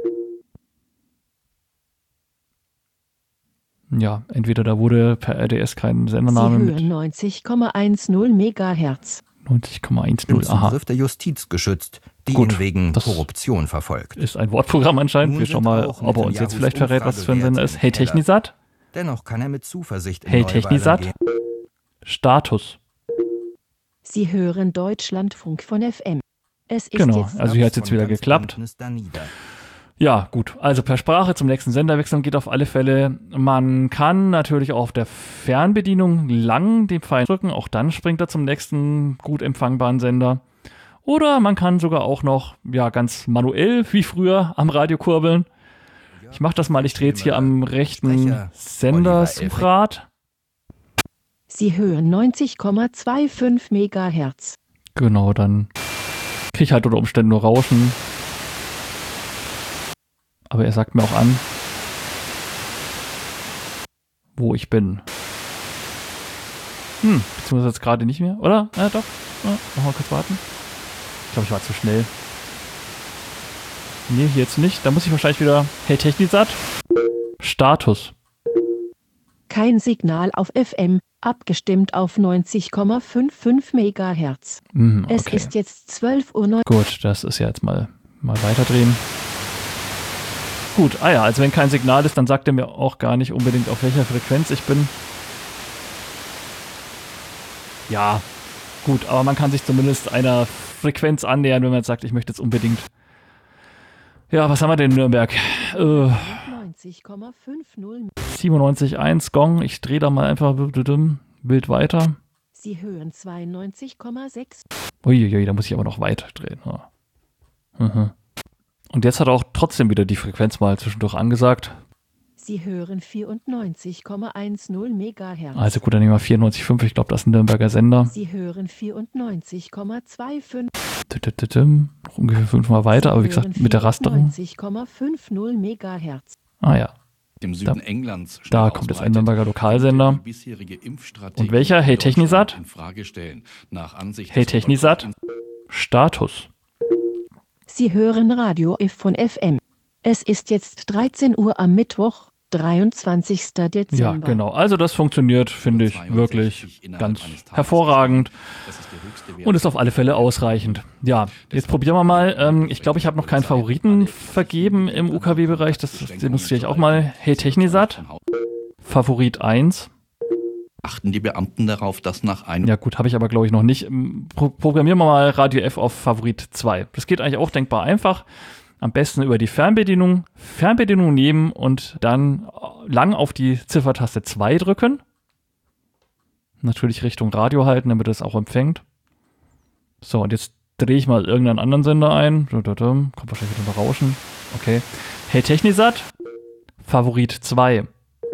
Ja, entweder da wurde per RDS kein Sendername mit. Sie hören 90,10 MHz. 90,10, aha. Zugriff der Justiz geschützt, die ihn wegen Korruption verfolgt. Ist ein Wortprogramm anscheinend. Wir schauen mal, ob er uns jetzt vielleicht verrät, was das für ein Sender ist. Hey Technisat. Dennoch kann er mit Zuversicht in Hey Technisat. Status. Sie hören Deutschlandfunk von FM. Es ist genau, also hier hat es jetzt wieder geklappt. Ja, gut. Also per Sprache zum nächsten Sender wechseln geht auf alle Fälle. Man kann natürlich auch auf der Fernbedienung lang den Pfeil drücken. Auch dann springt er zum nächsten gut empfangbaren Sender. Oder man kann sogar auch noch, ganz manuell, wie früher, am Radio kurbeln. Ich mache das mal. Ich drehe jetzt hier am rechten Sendersuchrad. Sie hören 90,25 MHz. Genau, dann kriege ich halt unter Umständen nur Rauschen. Aber er sagt mir auch an, wo ich bin. Beziehungsweise jetzt gerade nicht mehr, oder? Ja, doch. Noch mal kurz warten. Ich glaube, ich war zu schnell. Nee, hier jetzt nicht. Da muss ich wahrscheinlich wieder... Hey Technisat. Status. Kein Signal auf FM, abgestimmt auf 90,55 MHz. Okay. Es ist jetzt 12:09 Uhr. Gut, das ist ja jetzt mal weiterdrehen. Gut, also wenn kein Signal ist, dann sagt er mir auch gar nicht unbedingt, auf welcher Frequenz ich bin. Ja, gut, aber man kann sich zumindest einer Frequenz annähern, wenn man jetzt sagt, ich möchte jetzt unbedingt... Ja, was haben wir denn in Nürnberg? 97,1 Gong. Ich drehe da mal einfach wild weiter. Sie hören 92,6. Uiuiui, da muss ich aber noch weiter drehen. Ja. Und jetzt hat er auch trotzdem wieder die Frequenz mal zwischendurch angesagt. Sie hören 94,10 MHz. Also gut, dann nehmen wir 94,5. Ich glaube, das ist ein Nürnberger Sender. Sie hören 94,25. Noch ungefähr 5-mal weiter, aber wie gesagt, mit der Rasterung. 90,50 MHz. Ah ja. Im Süden Englands da kommt jetzt ein Nürnberger Lokalsender. Und welcher? Hey Technisat? Hey Technisat? Status. Sie hören Radio F von FM. Es ist jetzt 13 Uhr am Mittwoch, 23. Dezember. Ja, genau. Also das funktioniert, finde ich, wirklich ganz hervorragend und ist auf alle Fälle ausreichend. Ja, jetzt probieren wir mal. Ich glaube, ich habe noch keinen Favoriten vergeben im UKW-Bereich. Das demonstriere ich auch mal. Hey Technisat, Favorit 1. Achten die Beamten darauf, dass nach einem... Ja gut, habe ich aber glaube ich noch nicht. Programmieren wir mal Radio F auf Favorit 2. Das geht eigentlich auch denkbar einfach. Am besten über die Fernbedienung. Fernbedienung nehmen und dann lang auf die Ziffertaste 2 drücken. Natürlich Richtung Radio halten, damit es auch empfängt. So, und jetzt drehe ich mal irgendeinen anderen Sender ein. Kommt wahrscheinlich wieder ein Rauschen. Okay. Hey Technisat, Favorit 2.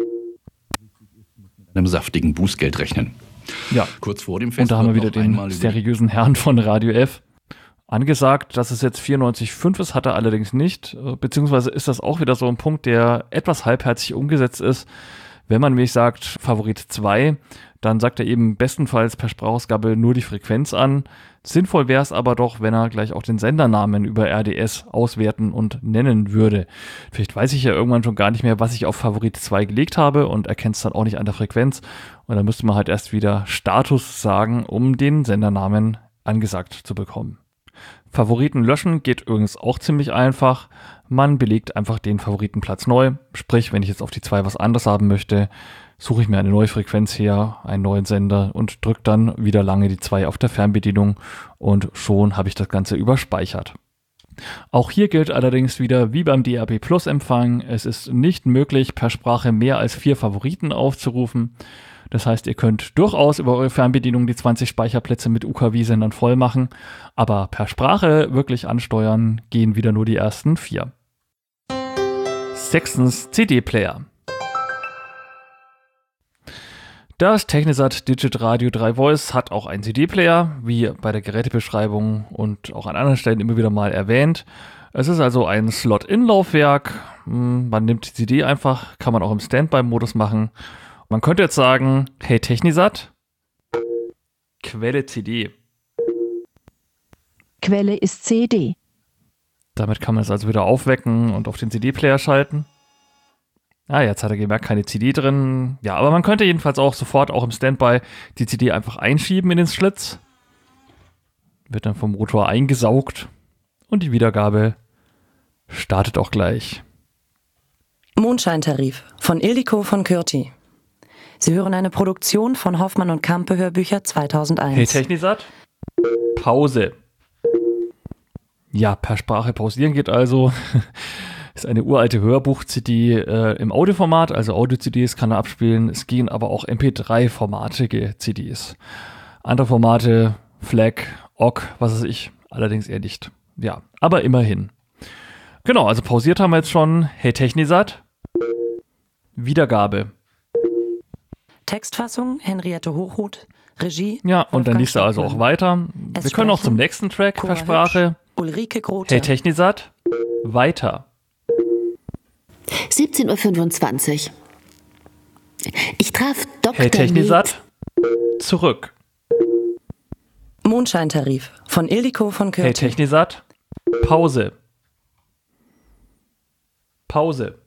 einem saftigen Bußgeld rechnen. Ja, kurz vor dem Fest. Und da haben wir wieder den seriösen Herrn von Radio F. Angesagt, dass es jetzt 94,5 ist, hat er allerdings nicht. Beziehungsweise ist das auch wieder so ein Punkt, der etwas halbherzig umgesetzt ist. Wenn man nämlich sagt, Favorit 2, dann sagt er eben bestenfalls per Sprachausgabe nur die Frequenz an. Sinnvoll wäre es aber doch, wenn er gleich auch den Sendernamen über RDS auswerten und nennen würde. Vielleicht weiß ich ja irgendwann schon gar nicht mehr, was ich auf Favorit 2 gelegt habe und erkennt es dann auch nicht an der Frequenz. Und dann müsste man halt erst wieder Status sagen, um den Sendernamen angesagt zu bekommen. Favoriten löschen geht übrigens auch ziemlich einfach. Man belegt einfach den Favoritenplatz neu. Sprich, wenn ich jetzt auf die 2 was anderes haben möchte, suche ich mir eine neue Frequenz her, einen neuen Sender und drücke dann wieder lange die 2 auf der Fernbedienung und schon habe ich das Ganze überspeichert. Auch hier gilt allerdings wieder wie beim DAB Plus Empfang, es ist nicht möglich, per Sprache mehr als 4 Favoriten aufzurufen. Das heißt, ihr könnt durchaus über eure Fernbedienung die 20 Speicherplätze mit UKW-Sendern voll machen, aber per Sprache wirklich ansteuern gehen wieder nur die ersten 4. 6. CD-Player. Das Technisat Digitradio 3 Voice hat auch einen CD-Player, wie bei der Gerätebeschreibung und auch an anderen Stellen immer wieder mal erwähnt. Es ist also ein Slot-In-Laufwerk. Man nimmt die CD einfach, kann man auch im Standby-Modus machen. Man könnte jetzt sagen, hey Technisat, Quelle CD. Quelle ist CD. Damit kann man es also wieder aufwecken und auf den CD-Player schalten. Ah, jetzt hat er gemerkt, keine CD drin. Ja, aber man könnte jedenfalls auch sofort, auch im Standby, die CD einfach einschieben in den Schlitz. Wird dann vom Motor eingesaugt und die Wiedergabe startet auch gleich. Mondscheintarif von Ildiko von Kürti. Sie hören eine Produktion von Hoffmann und Campe Hörbücher 2001. Hey Technisat, Pause. Ja, per Sprache pausieren geht also. Ist eine uralte Hörbuch-CD im Audioformat, also Audio-CDs kann er abspielen. Es gehen aber auch MP3-formatige CDs. Andere Formate, FLAC, OGG, was weiß ich, allerdings eher nicht. Ja, aber immerhin. Genau, also pausiert haben wir jetzt schon. Hey Technisat, Wiedergabe. Textfassung Henriette Hochhuth, Regie. Ja, und dann liest er also auch weiter. Wir können auch zum nächsten Track per Sprache. Ulrike Grote. Hey Technisat, weiter. 17:25 Uhr. Ich traf Dr. Hey Technisat, zurück. Mondscheintarif von Ildiko von Kürti. Hey Technisat, Pause. Pause.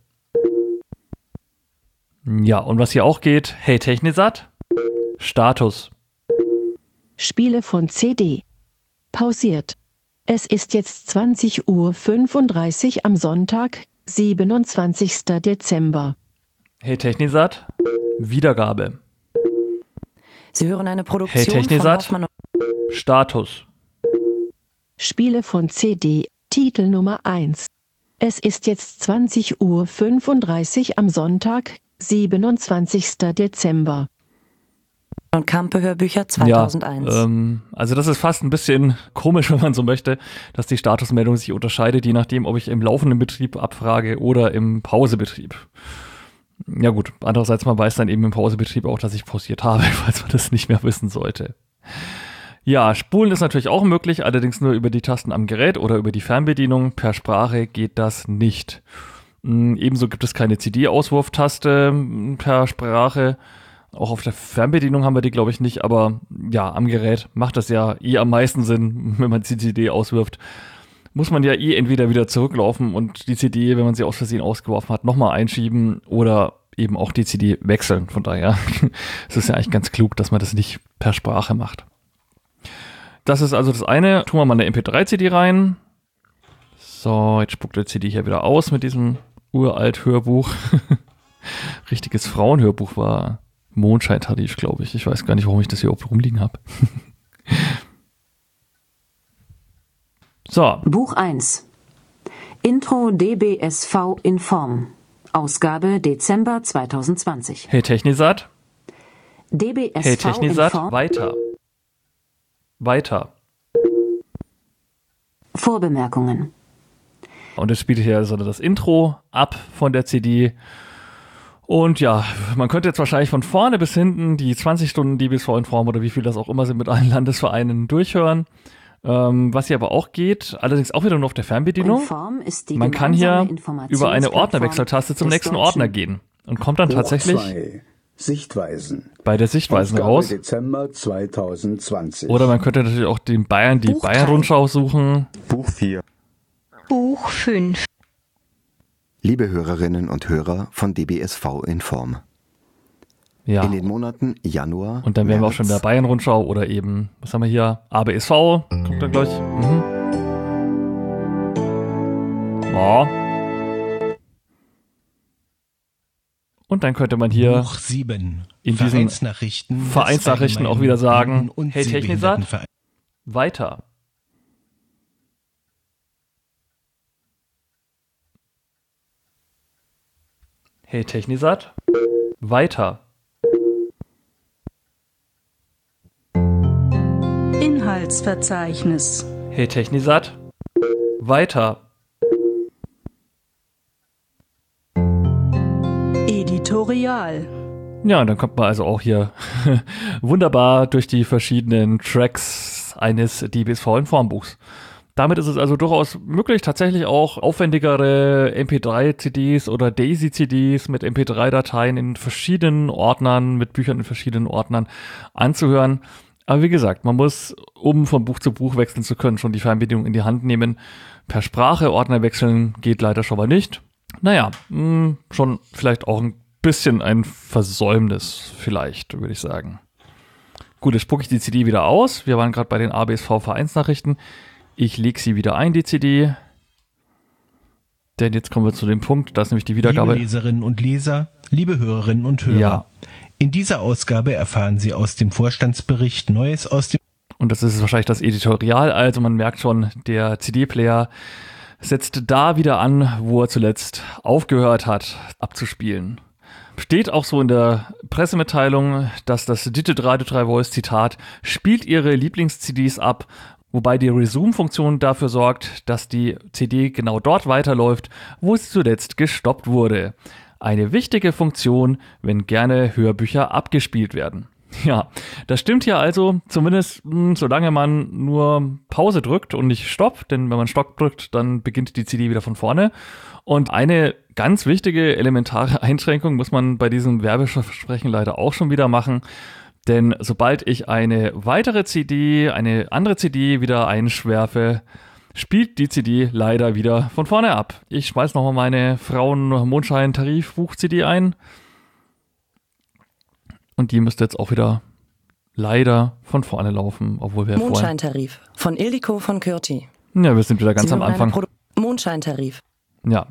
Ja, und was hier auch geht, hey Technisat, Status. Spiele von CD. Pausiert. Es ist jetzt 20:35 Uhr am Sonntag, 27. Dezember. Hey Technisat, Wiedergabe. Sie hören eine Produktion Hey Technisat, von Hoffmann und Status. Spiele von CD, Titel Nummer 1. Es ist jetzt 20:35 Uhr am Sonntag, 27. Dezember. Und Campe Hörbücher 2001. Ja, also das ist fast ein bisschen komisch, wenn man so möchte, dass die Statusmeldung sich unterscheidet, je nachdem, ob ich im laufenden Betrieb abfrage oder im Pausebetrieb. Ja gut, andererseits man weiß dann eben im Pausebetrieb auch, dass ich pausiert habe, falls man das nicht mehr wissen sollte. Ja, spulen ist natürlich auch möglich, allerdings nur über die Tasten am Gerät oder über die Fernbedienung. Per Sprache geht das nicht. Ebenso gibt es keine CD-Auswurftaste per Sprache. Auch auf der Fernbedienung haben wir die, glaube ich, nicht. Aber ja, am Gerät macht das ja am meisten Sinn, wenn man die CD auswirft. Muss man ja entweder wieder zurücklaufen und die CD, wenn man sie aus Versehen ausgeworfen hat, nochmal einschieben oder eben auch die CD wechseln. Von daher es ist ja eigentlich ganz klug, dass man das nicht per Sprache macht. Das ist also das eine. Tun wir mal eine MP3-CD rein. So, jetzt spuckt der CD hier wieder aus mit diesem uralt Hörbuch. Richtiges Frauenhörbuch war Mondscheintarif, glaube ich. Ich weiß gar nicht, warum ich das hier überhaupt rumliegen habe. So. Buch 1. Intro DBSV Inform. Ausgabe Dezember 2020. Hey Technisat. DBSV Hey Technisat, Inform. Weiter. Vorbemerkungen. Und es spielt hier also das Intro ab von der CD. Und ja, man könnte jetzt wahrscheinlich von vorne bis hinten die 20 Stunden DBSV Inform oder wie viel das auch immer sind mit allen Landesvereinen durchhören. Was hier aber auch geht, allerdings auch wieder nur auf der Fernbedienung. Man kann hier über eine Ordnerwechseltaste zum nächsten Ordner gehen und kommt dann tatsächlich Sichtweisen. Bei der Sichtweisen Ausgabe raus. Dezember 2020. Oder man könnte natürlich auch die Bayern-Rundschau suchen. Buch 4. Buch 5. Liebe Hörerinnen und Hörer von DBSV Inform. Ja. In den Monaten Januar. Und dann wären wir auch schon in der Bayern-Rundschau oder eben, was haben wir hier? ABSV, kommt dann gleich. Ja. Und dann könnte man hier Buch 7. in diesen Vereinsnachrichten auch wieder sagen, hey Technisat, weiter. Hey Technisat, weiter. Inhaltsverzeichnis. Hey Technisat, weiter. Editorial. Ja, und dann kommt man also auch hier wunderbar durch die verschiedenen Tracks eines DBSV Informbuchs. Damit ist es also durchaus möglich, tatsächlich auch aufwendigere MP3-CDs oder DAISY-CDs mit MP3-Dateien in verschiedenen Ordnern, mit Büchern in verschiedenen Ordnern anzuhören. Aber wie gesagt, man muss, um von Buch zu Buch wechseln zu können, schon die Fernbedienung in die Hand nehmen. Per Sprache Ordner wechseln geht leider schon mal nicht. Naja, schon vielleicht auch ein bisschen ein Versäumnis, vielleicht, würde ich sagen. Gut, jetzt spucke ich die CD wieder aus. Wir waren gerade bei den ABSV-Vereinsnachrichten. Ich lege sie wieder ein, die CD. Denn jetzt kommen wir zu dem Punkt, da ist nämlich die Wiedergabe. Liebe Leserinnen und Leser, liebe Hörerinnen und Hörer. Ja. In dieser Ausgabe erfahren Sie aus dem Vorstandsbericht Neues aus dem... Und das ist wahrscheinlich das Editorial. Also man merkt schon, der CD-Player setzt da wieder an, wo er zuletzt aufgehört hat, abzuspielen. Steht auch so in der Pressemitteilung, dass das Digital Radio 3 Voice, Zitat, spielt ihre Lieblings-CDs ab, wobei die Resume-Funktion dafür sorgt, dass die CD genau dort weiterläuft, wo sie zuletzt gestoppt wurde. Eine wichtige Funktion, wenn gerne Hörbücher abgespielt werden. Ja, das stimmt hier also, zumindest solange man nur Pause drückt und nicht Stopp, denn wenn man Stopp drückt, dann beginnt die CD wieder von vorne. Und eine ganz wichtige, elementare Einschränkung muss man bei diesem Werbeversprechen leider auch schon wieder machen, denn sobald ich eine weitere CD, eine andere CD wieder einschwerfe, spielt die CD leider wieder von vorne ab. Ich schmeiß nochmal meine Frauen-Mondschein-Tarif-Buch-CD ein. Und die müsste jetzt auch wieder leider von vorne laufen, obwohl wir Mondscheintarif von Ildiko von Kürti. Ja, wir sind wieder ganz am Anfang. Mondscheintarif. Ja.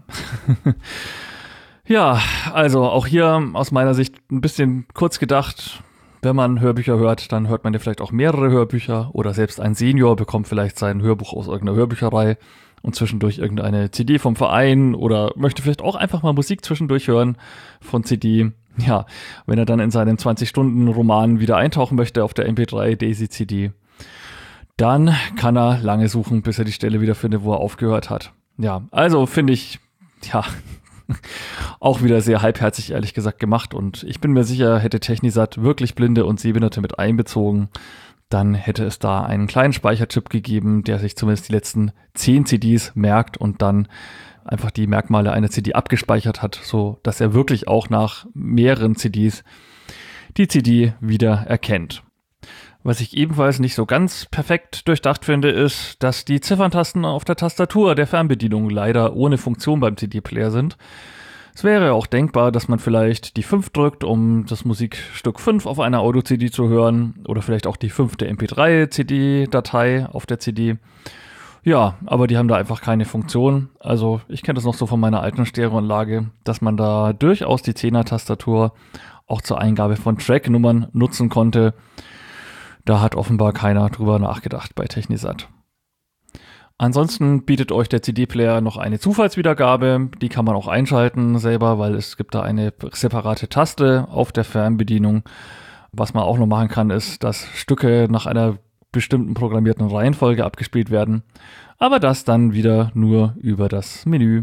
Ja, also auch hier aus meiner Sicht ein bisschen kurz gedacht. Wenn man Hörbücher hört, dann hört man ja vielleicht auch mehrere Hörbücher oder selbst ein Senior bekommt vielleicht sein Hörbuch aus irgendeiner Hörbücherei und zwischendurch irgendeine CD vom Verein oder möchte vielleicht auch einfach mal Musik zwischendurch hören von CD. Ja, wenn er dann in seinem 20-Stunden-Roman wieder eintauchen möchte auf der MP3 DAISY-CD, dann kann er lange suchen, bis er die Stelle wieder findet, wo er aufgehört hat. Ja, also finde ich, ja, auch wieder sehr halbherzig, ehrlich gesagt, gemacht. Und ich bin mir sicher, hätte Technisat wirklich Blinde und Sehbehinderte mit einbezogen, dann hätte es da einen kleinen Speicherchip gegeben, der sich zumindest die letzten 10 CDs merkt und dann einfach die Merkmale einer CD abgespeichert hat, so dass er wirklich auch nach mehreren CDs die CD wieder erkennt. Was ich ebenfalls nicht so ganz perfekt durchdacht finde, ist, dass die Zifferntasten auf der Tastatur der Fernbedienung leider ohne Funktion beim CD-Player sind. Es wäre auch denkbar, dass man vielleicht die 5 drückt, um das Musikstück 5 auf einer Audio-CD zu hören oder vielleicht auch die 5. MP3-CD-Datei auf der CD. Ja, aber die haben da einfach keine Funktion. Also ich kenne das noch so von meiner alten Stereoanlage, dass man da durchaus die 10er-Tastatur auch zur Eingabe von Tracknummern nutzen konnte. Da hat offenbar keiner drüber nachgedacht bei Technisat. Ansonsten bietet euch der CD-Player noch eine Zufallswiedergabe. Die kann man auch einschalten selber, weil es gibt da eine separate Taste auf der Fernbedienung. Was man auch noch machen kann, ist, dass Stücke nach einer bestimmten programmierten Reihenfolge abgespielt werden. Aber das dann wieder nur über das Menü.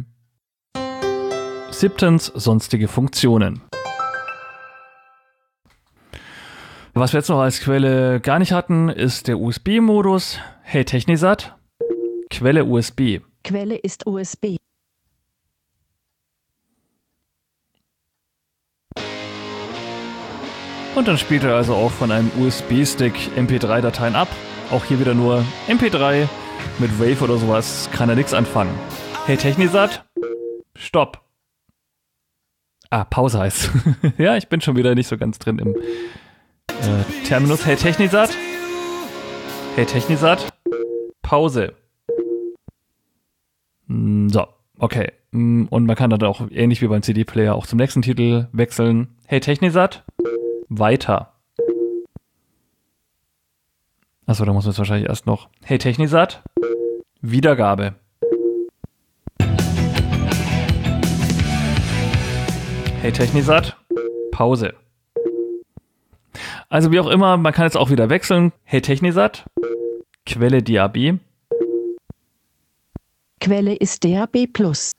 7. Sonstige Funktionen. Was wir jetzt noch als Quelle gar nicht hatten, ist der USB-Modus. Hey Technisat. Quelle USB. Quelle ist USB. Und dann spielt er also auch von einem USB-Stick MP3-Dateien ab. Auch hier wieder nur MP3. Mit Wave oder sowas kann er nichts anfangen. Hey Technisat. Stopp. Pause heißt. Ja, ich bin schon wieder nicht so ganz drin im Terminus. Hey Technisat. Hey Technisat. Pause. So, okay. Und man kann dann auch ähnlich wie beim CD-Player auch zum nächsten Titel wechseln. Hey Technisat. Weiter. Achso, da muss man jetzt wahrscheinlich erst noch. Hey Technisat. Wiedergabe. Hey Technisat. Pause. Also wie auch immer, man kann jetzt auch wieder wechseln. Hey Technisat. Quelle DAB. Quelle ist DAB+.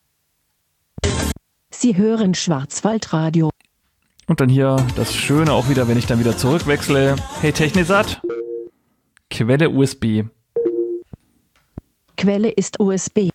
Sie hören Schwarzwaldradio. Und dann hier das Schöne auch wieder, wenn ich dann wieder zurückwechsle. Hey Technisat. Quelle USB. Quelle ist USB.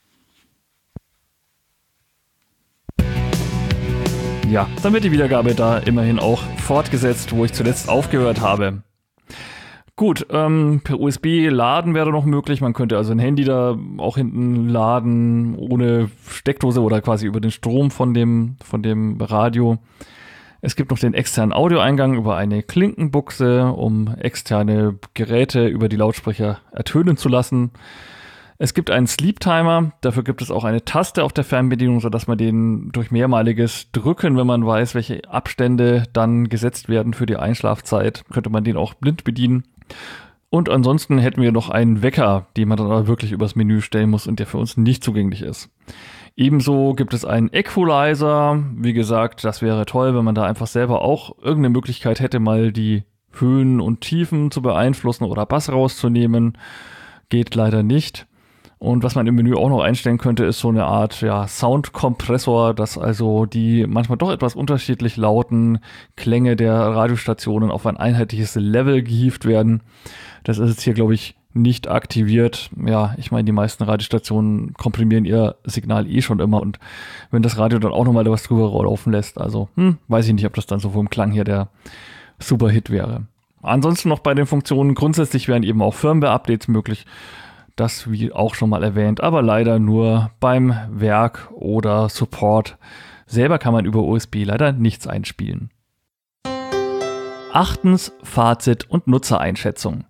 Ja, dann wird die Wiedergabe da immerhin auch fortgesetzt, wo ich zuletzt aufgehört habe. Gut, per USB laden wäre noch möglich. Man könnte also ein Handy da auch hinten laden, ohne Steckdose oder quasi über den Strom von dem Radio. Es gibt noch den externen Audioeingang über eine Klinkenbuchse, um externe Geräte über die Lautsprecher ertönen zu lassen. Es gibt einen Sleep Timer, dafür gibt es auch eine Taste auf der Fernbedienung, sodass man den durch mehrmaliges Drücken, wenn man weiß, welche Abstände dann gesetzt werden für die Einschlafzeit, könnte man den auch blind bedienen. Und ansonsten hätten wir noch einen Wecker, den man dann aber wirklich übers Menü stellen muss und der für uns nicht zugänglich ist. Ebenso gibt es einen Equalizer. Wie gesagt, das wäre toll, wenn man da einfach selber auch irgendeine Möglichkeit hätte, mal die Höhen und Tiefen zu beeinflussen oder Bass rauszunehmen. Geht leider nicht. Und was man im Menü auch noch einstellen könnte, ist so eine Art Soundkompressor, dass also die manchmal doch etwas unterschiedlich lauten Klänge der Radiostationen auf ein einheitliches Level gehievt werden. Das ist jetzt hier, glaube ich, nicht aktiviert. Ja, ich meine, die meisten Radiostationen komprimieren ihr Signal schon immer. Und wenn das Radio dann auch nochmal was drüber laufen lässt, also weiß ich nicht, ob das dann so vom Klang hier der Superhit wäre. Ansonsten noch bei den Funktionen, grundsätzlich wären eben auch Firmware-Updates möglich. Das wie auch schon mal erwähnt, aber leider nur beim Werk oder Support. Selber kann man über USB leider nichts einspielen. 8. Fazit und Nutzereinschätzung.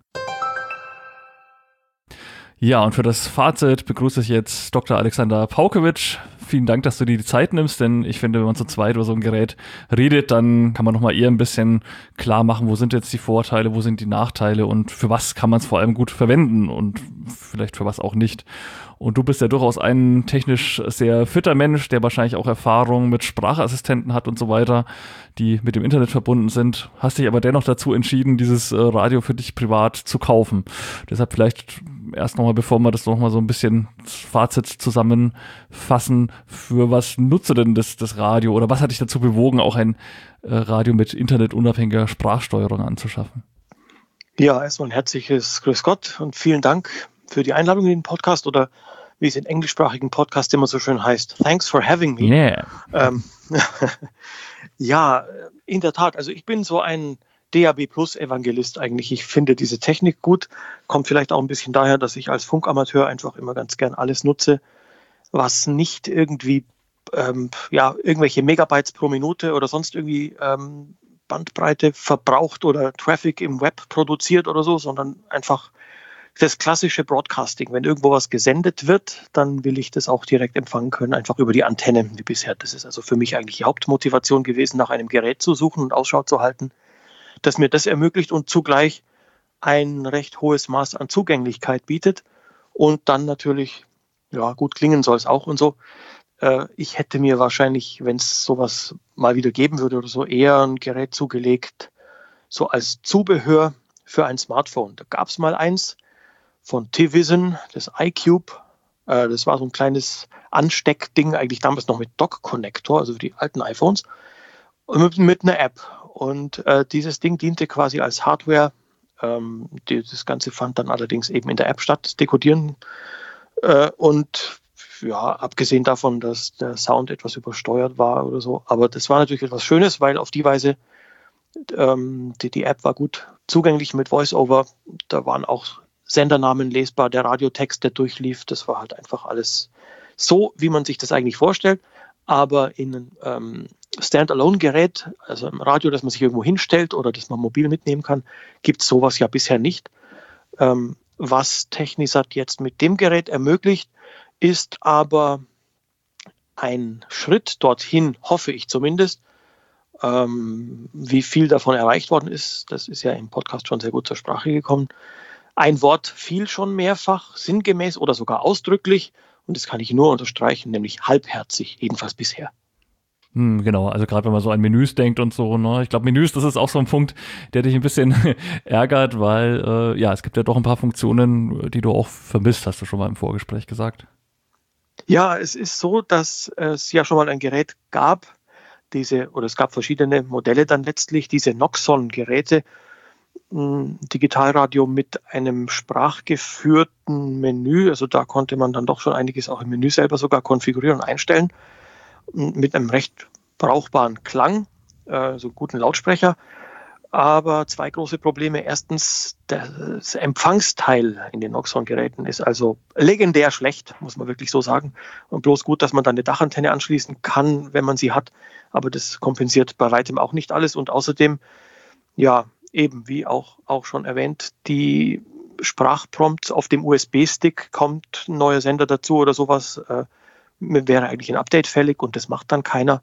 Ja, und für das Fazit begrüße ich jetzt Dr. Alexander Paukewitsch. Vielen Dank, dass du dir die Zeit nimmst, denn ich finde, wenn man zu zweit über so ein Gerät redet, dann kann man nochmal eher ein bisschen klar machen, wo sind jetzt die Vorteile, wo sind die Nachteile und für was kann man es vor allem gut verwenden und vielleicht für was auch nicht. Und du bist ja durchaus ein technisch sehr fitter Mensch, der wahrscheinlich auch Erfahrung mit Sprachassistenten hat und so weiter, die mit dem Internet verbunden sind. Hast dich aber dennoch dazu entschieden, dieses Radio für dich privat zu kaufen. Deshalb vielleicht erst nochmal, bevor wir das nochmal so ein bisschen Fazit zusammenfassen, für was nutze denn das Radio oder was hat dich dazu bewogen, auch ein Radio mit internetunabhängiger Sprachsteuerung anzuschaffen? Ja, erstmal ein herzliches Grüß Gott und vielen Dank für die Einladung in den Podcast oder wie es in englischsprachigen Podcasts immer so schön heißt, thanks for having me. Yeah. Ja, in der Tat. Also ich bin so ein DAB-Plus-Evangelist eigentlich. Ich finde diese Technik gut. Kommt vielleicht auch ein bisschen daher, dass ich als Funkamateur einfach immer ganz gern alles nutze, was nicht irgendwie irgendwelche Megabytes pro Minute oder sonst irgendwie Bandbreite verbraucht oder Traffic im Web produziert oder so, sondern einfach das klassische Broadcasting. Wenn irgendwo was gesendet wird, dann will ich das auch direkt empfangen können, einfach über die Antenne wie bisher. Das ist also für mich eigentlich die Hauptmotivation gewesen, nach einem Gerät zu suchen und Ausschau zu halten, das mir das ermöglicht und zugleich ein recht hohes Maß an Zugänglichkeit bietet und dann natürlich, ja, gut klingen soll es auch und so. Ich hätte mir wahrscheinlich, wenn es sowas mal wieder geben würde oder so, eher ein Gerät zugelegt, so als Zubehör für ein Smartphone. Da gab es mal eins von T-Vision, das iCube. Das war so ein kleines Ansteckding, eigentlich damals noch mit Dock-Connector, also für die alten iPhones, mit einer App. Und dieses Ding diente quasi als Hardware. Das Ganze fand dann allerdings eben in der App statt, das Dekodieren. Und ja, abgesehen davon, dass der Sound etwas übersteuert war oder so. Aber das war natürlich etwas Schönes, weil auf die Weise die App war gut zugänglich mit VoiceOver. Da waren auch Sendernamen lesbar, der Radiotext, der durchlief. Das war halt einfach alles so, wie man sich das eigentlich vorstellt. Aber in einem Standalone-Gerät, also im Radio, das man sich irgendwo hinstellt oder das man mobil mitnehmen kann, gibt es sowas ja bisher nicht. Was Technisat jetzt mit dem Gerät ermöglicht, ist aber ein Schritt dorthin, hoffe ich zumindest. Wie viel davon erreicht worden ist, das ist ja im Podcast schon sehr gut zur Sprache gekommen. Ein Wort fiel schon mehrfach, sinngemäß oder sogar ausdrücklich, und das kann ich nur unterstreichen, nämlich halbherzig, jedenfalls bisher. Genau, also gerade wenn man so an Menüs denkt und so, ne? Ich glaube, Menüs, das ist auch so ein Punkt, der dich ein bisschen ärgert, weil es gibt ja doch ein paar Funktionen, die du auch vermisst, hast du schon mal im Vorgespräch gesagt. Ja, es ist so, dass es ja schon mal ein Gerät gab, es gab verschiedene Modelle dann letztlich, diese Noxon-Geräte, Digitalradio mit einem sprachgeführten Menü, also da konnte man dann doch schon einiges auch im Menü selber sogar konfigurieren und einstellen, mit einem recht brauchbaren Klang, so guten Lautsprecher. Aber zwei große Probleme. Erstens, das Empfangsteil in den Noxon-Geräten ist also legendär schlecht, muss man wirklich so sagen. Und bloß gut, dass man dann eine Dachantenne anschließen kann, wenn man sie hat. Aber das kompensiert bei weitem auch nicht alles. Und außerdem, ja, eben wie auch schon erwähnt, die Sprachprompts auf dem USB-Stick, kommt ein neuer Sender dazu oder sowas, wäre eigentlich ein Update fällig und das macht dann keiner.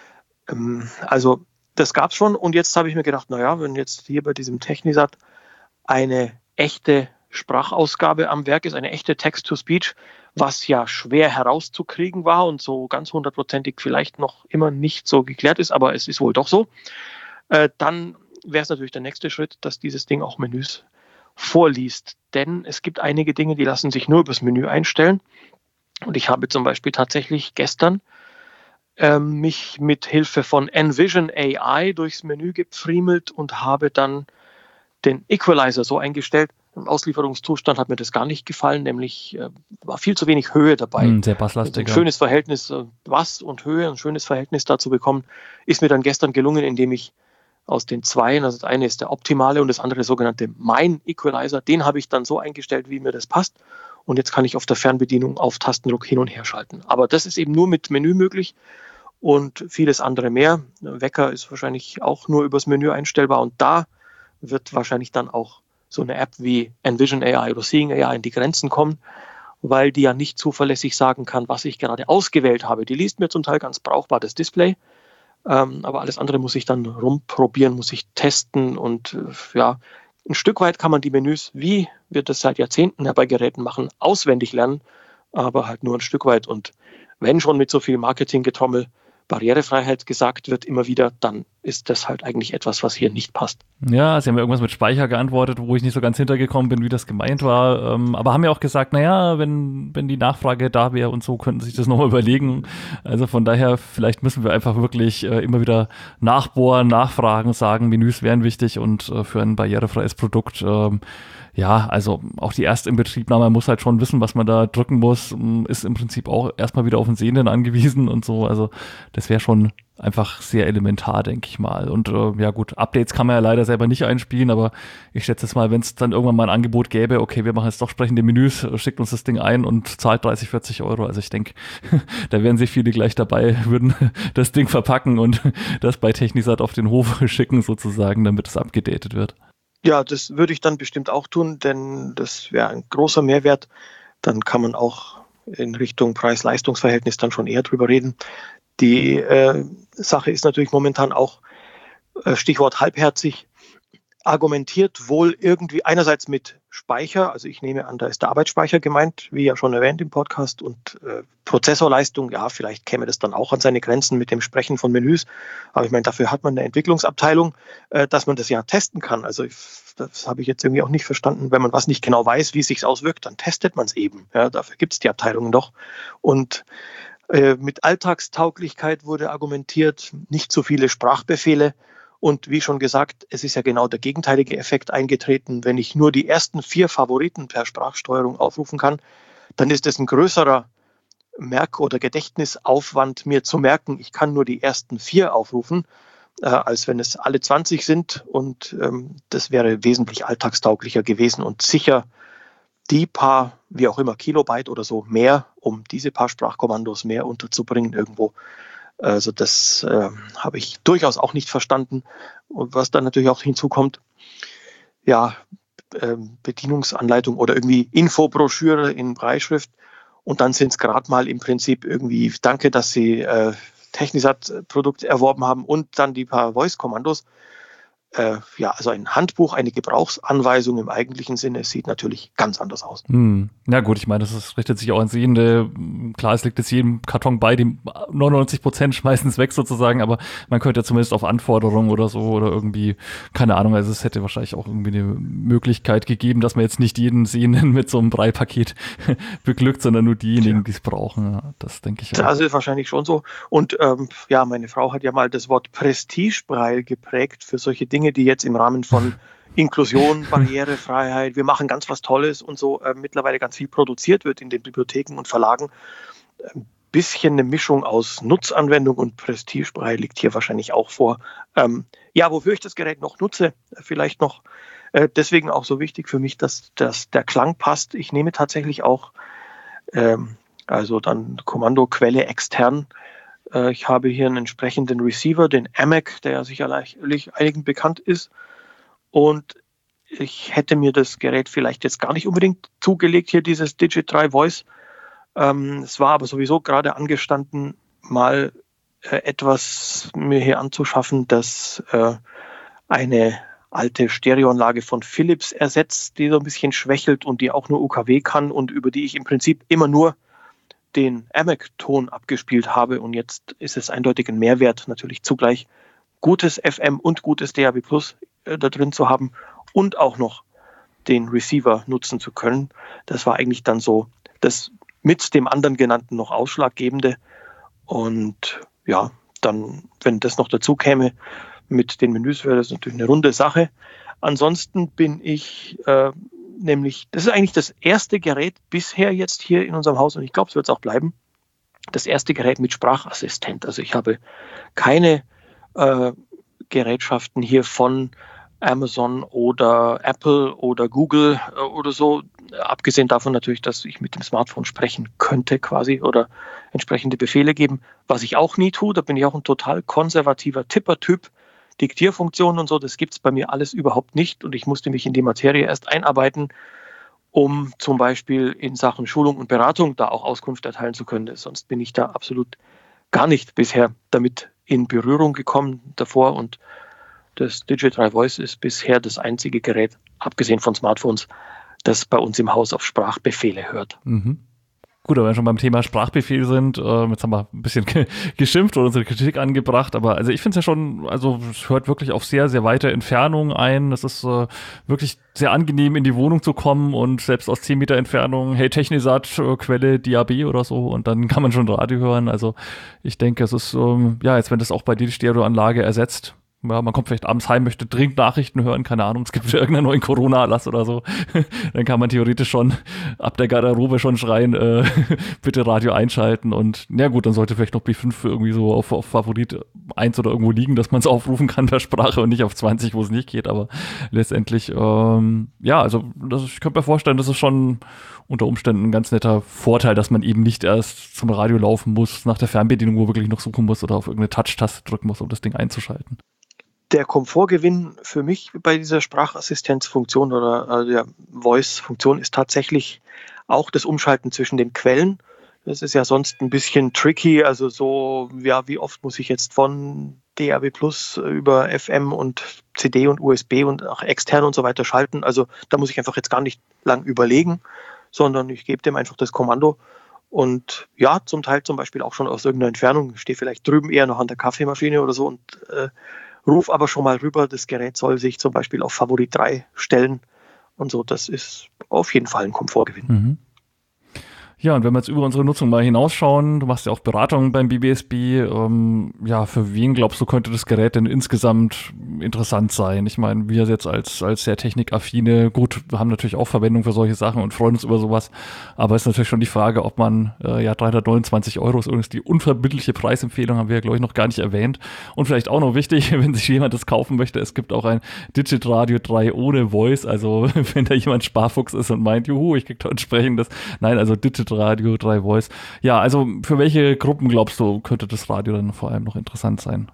Also das gab es schon und jetzt habe ich mir gedacht, naja, wenn jetzt hier bei diesem Technisat eine echte Sprachausgabe am Werk ist, eine echte Text-to-Speech, was ja schwer herauszukriegen war und so ganz hundertprozentig vielleicht noch immer nicht so geklärt ist, aber es ist wohl doch so, dann wäre es natürlich der nächste Schritt, dass dieses Ding auch Menüs vorliest. Denn es gibt einige Dinge, die lassen sich nur übers Menü einstellen. Und ich habe zum Beispiel tatsächlich gestern mich mit Hilfe von Envision AI durchs Menü gepfriemelt und habe dann den Equalizer so eingestellt. Im Auslieferungszustand hat mir das gar nicht gefallen, nämlich war viel zu wenig Höhe dabei. Sehr basslastig. Ein schönes Verhältnis, Bass und Höhe, ein schönes Verhältnis dazu bekommen, ist mir dann gestern gelungen, indem ich aus den zweien, also das eine ist der optimale und das andere sogenannte Mein Equalizer, den habe ich dann so eingestellt, wie mir das passt. Und jetzt kann ich auf der Fernbedienung auf Tastendruck hin und her schalten. Aber das ist eben nur mit Menü möglich und vieles andere mehr. Wecker ist wahrscheinlich auch nur übers Menü einstellbar und da wird wahrscheinlich dann auch so eine App wie Envision AI oder Seeing AI in die Grenzen kommen, weil die ja nicht zuverlässig sagen kann, was ich gerade ausgewählt habe. Die liest mir zum Teil ganz brauchbar das Display, aber alles andere muss ich dann rumprobieren, muss ich testen und ein Stück weit kann man die Menüs, wie wir das seit Jahrzehnten ja bei Geräten machen, auswendig lernen, aber halt nur ein Stück weit. Und wenn schon mit so viel Marketinggetrommel Barrierefreiheit gesagt wird, immer wieder, dann ist das halt eigentlich etwas, was hier nicht passt. Ja, sie haben ja irgendwas mit Speicher geantwortet, wo ich nicht so ganz hintergekommen bin, wie das gemeint war. Aber haben ja auch gesagt, naja, wenn die Nachfrage da wäre und so, könnten sie sich das nochmal überlegen. Also von daher, vielleicht müssen wir einfach wirklich immer wieder nachbohren, nachfragen, sagen, Menüs wären wichtig und für ein barrierefreies Produkt ja, also auch die Erstinbetriebnahme muss halt schon wissen, was man da drücken muss, ist im Prinzip auch erstmal wieder auf den Sehenden angewiesen und so, also das wäre schon einfach sehr elementar, denke ich mal. Und ja gut, Updates kann man ja leider selber nicht einspielen, aber ich schätze jetzt mal, wenn es dann irgendwann mal ein Angebot gäbe, okay, wir machen jetzt doch sprechende Menüs, schickt uns das Ding ein und zahlt 30, 40 Euro. Also ich denke, da wären sich viele gleich dabei, würden das Ding verpacken und das bei Technisat auf den Hof schicken sozusagen, damit es abgedatet wird. Ja, das würde ich dann bestimmt auch tun, denn das wäre ein großer Mehrwert. Dann kann man auch in Richtung Preis-Leistungs-Verhältnis dann schon eher drüber reden. Die Sache ist natürlich momentan auch, Stichwort halbherzig, argumentiert wohl irgendwie einerseits mit Speicher, also ich nehme an, da ist der Arbeitsspeicher gemeint, wie ja schon erwähnt im Podcast, und Prozessorleistung, ja, vielleicht käme das dann auch an seine Grenzen mit dem Sprechen von Menüs, aber ich meine, dafür hat man eine Entwicklungsabteilung, dass man das ja testen kann. Also das habe ich jetzt irgendwie auch nicht verstanden. Wenn man was nicht genau weiß, wie es sich auswirkt, dann testet man es eben. Ja, dafür gibt es die Abteilungen doch. Und mit Alltagstauglichkeit wurde argumentiert, nicht so viele Sprachbefehle. Und wie schon gesagt, es ist ja genau der gegenteilige Effekt eingetreten. Wenn ich nur die ersten 4 Favoriten per Sprachsteuerung aufrufen kann, dann ist es ein größerer Merk- oder Gedächtnisaufwand, mir zu merken, ich kann nur die ersten 4 aufrufen, als wenn es alle 20 sind. Und das wäre wesentlich alltagstauglicher gewesen und sicher die paar, wie auch immer, Kilobyte oder so mehr, um diese paar Sprachkommandos mehr unterzubringen irgendwo. Also das habe ich durchaus auch nicht verstanden. Und was dann natürlich auch hinzukommt, ja, Bedienungsanleitung oder irgendwie Infobroschüre in Brailleschrift. Und dann sind es gerade mal im Prinzip irgendwie, danke, dass Sie Technisat-Produkt erworben haben und dann die paar Voice-Kommandos. Ja, also ein Handbuch, eine Gebrauchsanweisung im eigentlichen Sinne sieht natürlich ganz anders aus. Ja gut, ich meine, das richtet sich auch an Sehende. Klar, es liegt jetzt jedem Karton bei, die 99% schmeißen es weg sozusagen, aber man könnte ja zumindest auf Anforderungen oder so oder irgendwie, keine Ahnung, also es hätte wahrscheinlich auch irgendwie eine Möglichkeit gegeben, dass man jetzt nicht jeden Sehenden mit so einem Braillepaket beglückt, sondern nur diejenigen, die es brauchen. Ja, das denke ich auch. Das ist wahrscheinlich schon so. Und ja, meine Frau hat ja mal das Wort Prestige-Braille geprägt für solche Dinge, die jetzt im Rahmen von Inklusion, Barrierefreiheit, wir machen ganz was Tolles und so mittlerweile ganz viel produziert wird in den Bibliotheken und Verlagen. Ein bisschen eine Mischung aus Nutzanwendung und Prestige-Braille liegt hier wahrscheinlich auch vor. Ja, wofür ich das Gerät noch nutze, vielleicht noch deswegen auch so wichtig für mich, dass der Klang passt. Ich nehme tatsächlich auch also dann Kommandoquelle extern. Ich habe hier einen entsprechenden Receiver, den AMAC, der ja sicherlich einigen bekannt ist. Und ich hätte mir das Gerät vielleicht jetzt gar nicht unbedingt zugelegt, hier dieses Digit 3 Voice. Es war aber sowieso gerade angestanden, mal etwas mir hier anzuschaffen, das eine alte Stereoanlage von Philips ersetzt, die so ein bisschen schwächelt und die auch nur UKW kann und über die ich im Prinzip immer nur den AMAC-Ton abgespielt habe. Und jetzt ist es eindeutig ein Mehrwert, natürlich zugleich gutes FM und gutes DAB+ da drin zu haben und auch noch den Receiver nutzen zu können. Das war eigentlich dann so das mit dem anderen genannten noch Ausschlaggebende. Und ja, dann, wenn das noch dazu käme mit den Menüs, wäre das natürlich eine runde Sache. Ansonsten bin ich nämlich, das ist eigentlich das erste Gerät bisher jetzt hier in unserem Haus und ich glaube, es wird es auch bleiben, das erste Gerät mit Sprachassistent. Also ich habe keine Gerätschaften hier von Amazon oder Apple oder Google oder so, abgesehen davon natürlich, dass ich mit dem Smartphone sprechen könnte quasi oder entsprechende Befehle geben, was ich auch nie tue. Da bin ich auch ein total konservativer Tipper-Typ. Diktierfunktionen und so, das gibt es bei mir alles überhaupt nicht und ich musste mich in die Materie erst einarbeiten, um zum Beispiel in Sachen Schulung und Beratung da auch Auskunft erteilen zu können. Sonst bin ich da absolut gar nicht bisher damit in Berührung gekommen davor und das Digit 3 Voice ist bisher das einzige Gerät, abgesehen von Smartphones, das bei uns im Haus auf Sprachbefehle hört. Gut, aber wenn wir schon beim Thema Sprachbefehl sind, jetzt haben wir ein bisschen geschimpft oder unsere Kritik angebracht, aber also ich finde es ja schon, also es hört wirklich auf sehr, sehr weite Entfernungen ein. Es ist wirklich sehr angenehm, in die Wohnung zu kommen und selbst aus 10 Meter Entfernung, hey Technisat, Quelle DAB oder so, und dann kann man schon Radio hören. Also ich denke, es ist, jetzt wenn das auch bei dir die Stereoanlage ersetzt, ja, man kommt vielleicht abends heim, möchte dringend Nachrichten hören, keine Ahnung, es gibt wieder irgendeinen neuen Corona-Erlass oder so, dann kann man theoretisch schon ab der Garderobe schon schreien, bitte Radio einschalten, und ja gut, dann sollte vielleicht noch B5 irgendwie so auf Favorit 1 oder irgendwo liegen, dass man es aufrufen kann per Sprache und nicht auf 20, wo es nicht geht, aber letztendlich, also ich könnte mir vorstellen, das ist schon unter Umständen ein ganz netter Vorteil, dass man eben nicht erst zum Radio laufen muss, nach der Fernbedienung, wo wirklich noch suchen muss oder auf irgendeine Touch-Taste drücken muss, um das Ding einzuschalten. Der Komfortgewinn für mich bei dieser Sprachassistenzfunktion oder der Voice-Funktion ist tatsächlich auch das Umschalten zwischen den Quellen. Das ist ja sonst ein bisschen tricky, also so, ja, wie oft muss ich jetzt von DAB Plus über FM und CD und USB und auch extern und so weiter schalten. Also da muss ich einfach jetzt gar nicht lang überlegen, sondern ich gebe dem einfach das Kommando. Und ja, zum Teil zum Beispiel auch schon aus irgendeiner Entfernung. Ich stehe vielleicht drüben eher noch an der Kaffeemaschine oder so und ruf aber schon mal rüber, das Gerät soll sich zum Beispiel auf Favorit 3 stellen und so. Das ist auf jeden Fall ein Komfortgewinn. Mhm. Ja, und wenn wir jetzt über unsere Nutzung mal hinausschauen, du machst ja auch Beratungen beim BBSB, für wen glaubst du, könnte das Gerät denn insgesamt interessant sein? Ich meine, wir jetzt als sehr technikaffine, gut, wir haben natürlich auch Verwendung für solche Sachen und freuen uns über sowas, aber es ist natürlich schon die Frage, ob man, 329 € ist übrigens die unverbindliche Preisempfehlung, haben wir ja, glaube ich, noch gar nicht erwähnt. Und vielleicht auch noch wichtig, wenn sich jemand das kaufen möchte, es gibt auch ein Digitradio 3 ohne Voice, also wenn da jemand Sparfuchs ist und meint, juhu, ich krieg da entsprechendes, nein, also Digitradio 3 Voice. Ja, also für welche Gruppen glaubst du, könnte das Radio dann vor allem noch interessant sein?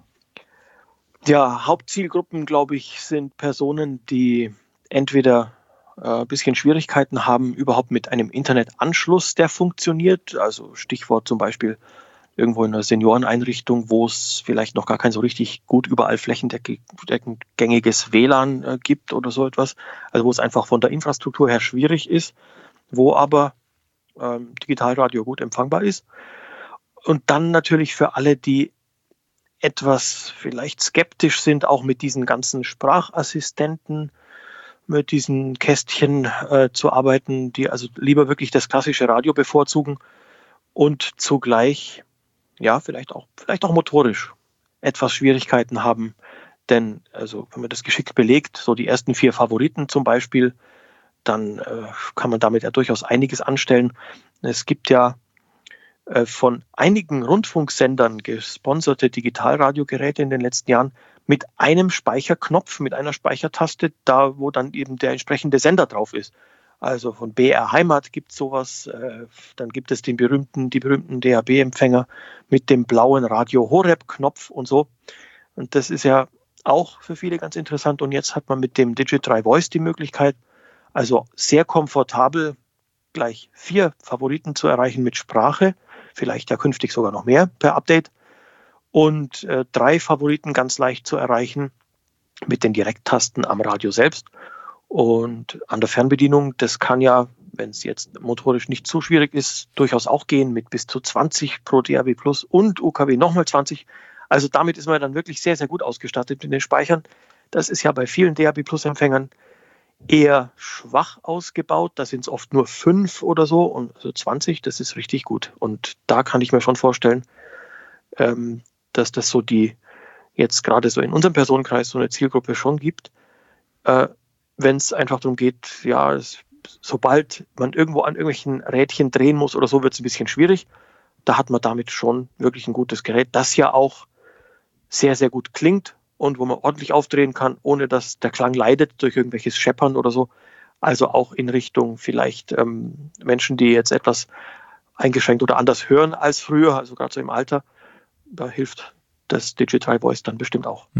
Ja, Hauptzielgruppen, glaube ich, sind Personen, die entweder ein bisschen Schwierigkeiten haben, überhaupt mit einem Internetanschluss, der funktioniert. Also Stichwort zum Beispiel irgendwo in einer Senioreneinrichtung, wo es vielleicht noch gar kein so richtig gut überall flächendeckend gängiges WLAN gibt oder so etwas. Also wo es einfach von der Infrastruktur her schwierig ist, wo aber Digitalradio gut empfangbar ist. Und dann natürlich für alle, die etwas vielleicht skeptisch sind, auch mit diesen ganzen Sprachassistenten, mit diesen Kästchen zu arbeiten, die also lieber wirklich das klassische Radio bevorzugen und zugleich, ja, vielleicht auch motorisch etwas Schwierigkeiten haben. Denn, also, wenn man das geschickt belegt, so die ersten 4 Favoriten zum Beispiel, dann kann man damit ja durchaus einiges anstellen. Es gibt ja von einigen Rundfunksendern gesponserte Digitalradiogeräte in den letzten Jahren mit einem Speicherknopf, mit einer Speichertaste, da wo dann eben der entsprechende Sender drauf ist. Also von BR Heimat gibt es sowas, dann gibt es die berühmten DAB-Empfänger mit dem blauen Radio Horeb-Knopf und so. Und das ist ja auch für viele ganz interessant. Und jetzt hat man mit dem Digi3 Voice die Möglichkeit, also sehr komfortabel gleich 4 Favoriten zu erreichen mit Sprache, vielleicht ja künftig sogar noch mehr per Update, und 3 Favoriten ganz leicht zu erreichen mit den Direkttasten am Radio selbst und an der Fernbedienung. Das kann ja, wenn es jetzt motorisch nicht zu schwierig ist, durchaus auch gehen mit bis zu 20 pro DAB Plus und UKW nochmal 20. Also damit ist man dann wirklich sehr, sehr gut ausgestattet in den Speichern. Das ist ja bei vielen DAB Plus Empfängern eher schwach ausgebaut. Da sind es oft nur 5 oder so, und also 20, das ist richtig gut. Und da kann ich mir schon vorstellen, dass das so die jetzt gerade so in unserem Personenkreis so eine Zielgruppe schon gibt, wenn es einfach darum geht, ja, sobald man irgendwo an irgendwelchen Rädchen drehen muss oder so, wird es ein bisschen schwierig. Da hat man damit schon wirklich ein gutes Gerät, das ja auch sehr, sehr gut klingt und wo man ordentlich aufdrehen kann, ohne dass der Klang leidet durch irgendwelches Scheppern oder so. Also auch in Richtung vielleicht Menschen, die jetzt etwas eingeschränkt oder anders hören als früher, also gerade so im Alter, da hilft das Digital Voice dann bestimmt auch. Mhm.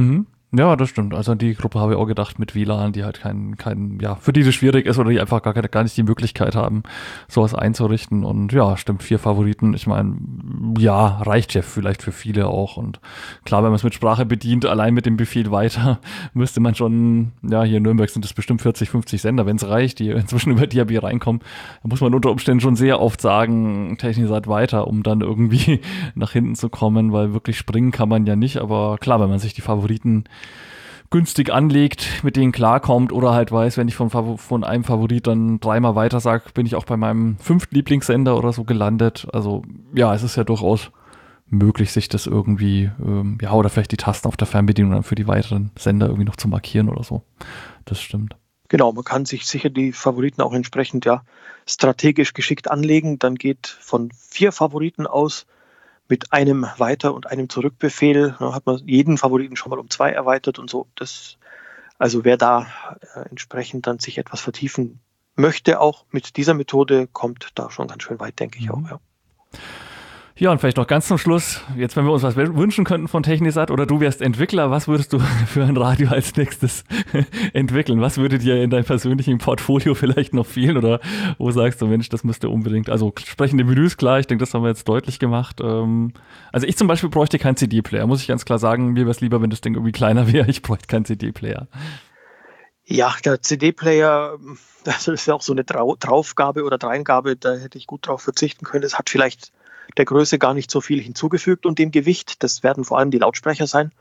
Ja, das stimmt. Also die Gruppe habe ich auch gedacht mit WLAN, die halt für die das schwierig ist oder die einfach gar nicht die Möglichkeit haben, sowas einzurichten. Und ja, stimmt, 4 Favoriten. Ich meine, ja, reicht ja vielleicht für viele auch. Und klar, wenn man es mit Sprache bedient, allein mit dem Befehl weiter, müsste man schon, ja, hier in Nürnberg sind es bestimmt 40, 50 Sender, wenn es reicht, die inzwischen über DAB reinkommen. Da muss man unter Umständen schon sehr oft sagen, Technisat weiter, um dann irgendwie nach hinten zu kommen, weil wirklich springen kann man ja nicht. Aber klar, wenn man sich die Favoriten günstig anlegt, mit denen klarkommt oder halt weiß, wenn ich von einem Favorit dann 3-mal weiter sage, bin ich auch bei meinem 5. Lieblingssender oder so gelandet. Also ja, es ist ja durchaus möglich, sich das irgendwie, oder vielleicht die Tasten auf der Fernbedienung dann für die weiteren Sender irgendwie noch zu markieren oder so. Das stimmt. Genau, man kann sich sicher die Favoriten auch entsprechend strategisch geschickt anlegen. Dann geht von 4 Favoriten aus mit einem Weiter- und einem Zurückbefehl. Da hat man jeden Favoriten schon mal um 2 erweitert und so. Also wer da entsprechend dann sich etwas vertiefen möchte, auch mit dieser Methode, kommt da schon ganz schön weit, denke ich auch. Ja. Ja, und vielleicht noch ganz zum Schluss, jetzt wenn wir uns was wünschen könnten von Technisat oder du wärst Entwickler, was würdest du für ein Radio als nächstes entwickeln? Was würde dir in deinem persönlichen Portfolio vielleicht noch fehlen oder wo sagst du, Mensch, das müsste unbedingt, also sprechende Menüs, klar, ich denke, das haben wir jetzt deutlich gemacht. Also ich zum Beispiel bräuchte keinen CD-Player, muss ich ganz klar sagen, mir wäre es lieber, wenn das Ding irgendwie kleiner wäre, ich bräuchte keinen CD-Player. Ja, der CD-Player, das ist ja auch so eine Draufgabe oder Dreingabe, da hätte ich gut drauf verzichten können. Es hat vielleicht der Größe gar nicht so viel hinzugefügt und dem Gewicht. Das werden vor allem die Lautsprecher sein.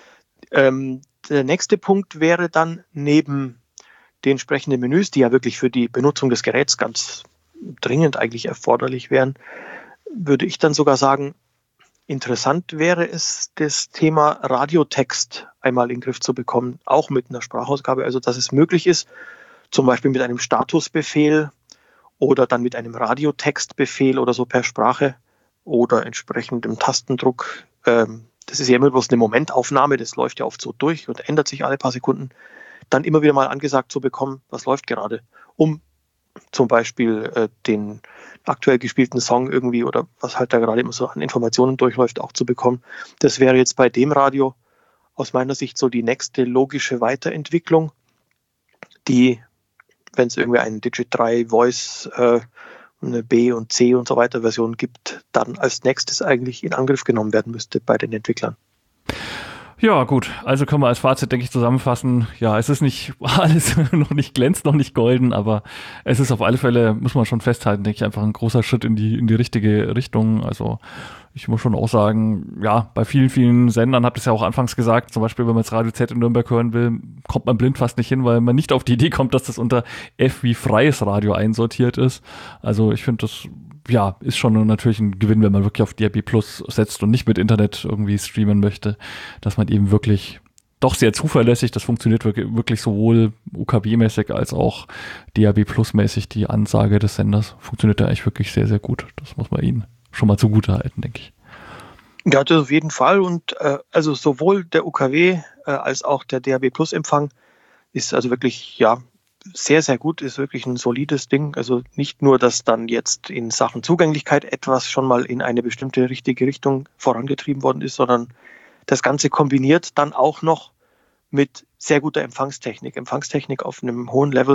Der nächste Punkt wäre dann neben den entsprechenden Menüs, die ja wirklich für die Benutzung des Geräts ganz dringend eigentlich erforderlich wären, würde ich dann sogar sagen, interessant wäre es, das Thema Radiotext einmal in den Griff zu bekommen, auch mit einer Sprachausgabe, also dass es möglich ist, zum Beispiel mit einem Statusbefehl oder dann mit einem Radiotextbefehl oder so per Sprache oder entsprechendem Tastendruck. Das ist ja immer bloß eine Momentaufnahme, das läuft ja oft so durch und ändert sich alle paar Sekunden. Dann immer wieder mal angesagt zu bekommen, was läuft gerade, um zum Beispiel den aktuell gespielten Song irgendwie oder was halt da gerade immer so an Informationen durchläuft, auch zu bekommen. Das wäre jetzt bei dem Radio aus meiner Sicht so die nächste logische Weiterentwicklung, die, wenn es irgendwie einen Digit 3 Voice, eine B und C und so weiter Version gibt, dann als nächstes eigentlich in Angriff genommen werden müsste bei den Entwicklern. Ja, gut. Also können wir als Fazit, denke ich, zusammenfassen. Ja, es ist nicht alles noch nicht glänzt, noch nicht golden, aber es ist auf alle Fälle, muss man schon festhalten, denke ich, einfach ein großer Schritt in die richtige Richtung. Also ich muss schon auch sagen, ja, bei vielen, vielen Sendern, habt ihr es ja auch anfangs gesagt, zum Beispiel, wenn man jetzt Radio Z in Nürnberg hören will, kommt man blind fast nicht hin, weil man nicht auf die Idee kommt, dass das unter F wie freies Radio einsortiert ist. Also ich finde das, ja, ist schon natürlich ein Gewinn, wenn man wirklich auf DAB Plus setzt und nicht mit Internet irgendwie streamen möchte, dass man eben wirklich doch sehr zuverlässig, das funktioniert wirklich sowohl UKW-mäßig als auch DAB Plus-mäßig, die Ansage des Senders funktioniert da eigentlich wirklich sehr, sehr gut. Das muss man ihnen schon mal zugute halten, denke ich. Ja, das auf jeden Fall und also sowohl der UKW als auch der DAB Plus Empfang ist also wirklich, ja, sehr, sehr gut, ist wirklich ein solides Ding. Also nicht nur, dass dann jetzt in Sachen Zugänglichkeit etwas schon mal in eine bestimmte richtige Richtung vorangetrieben worden ist, sondern das Ganze kombiniert dann auch noch mit sehr guter Empfangstechnik auf einem hohen Level.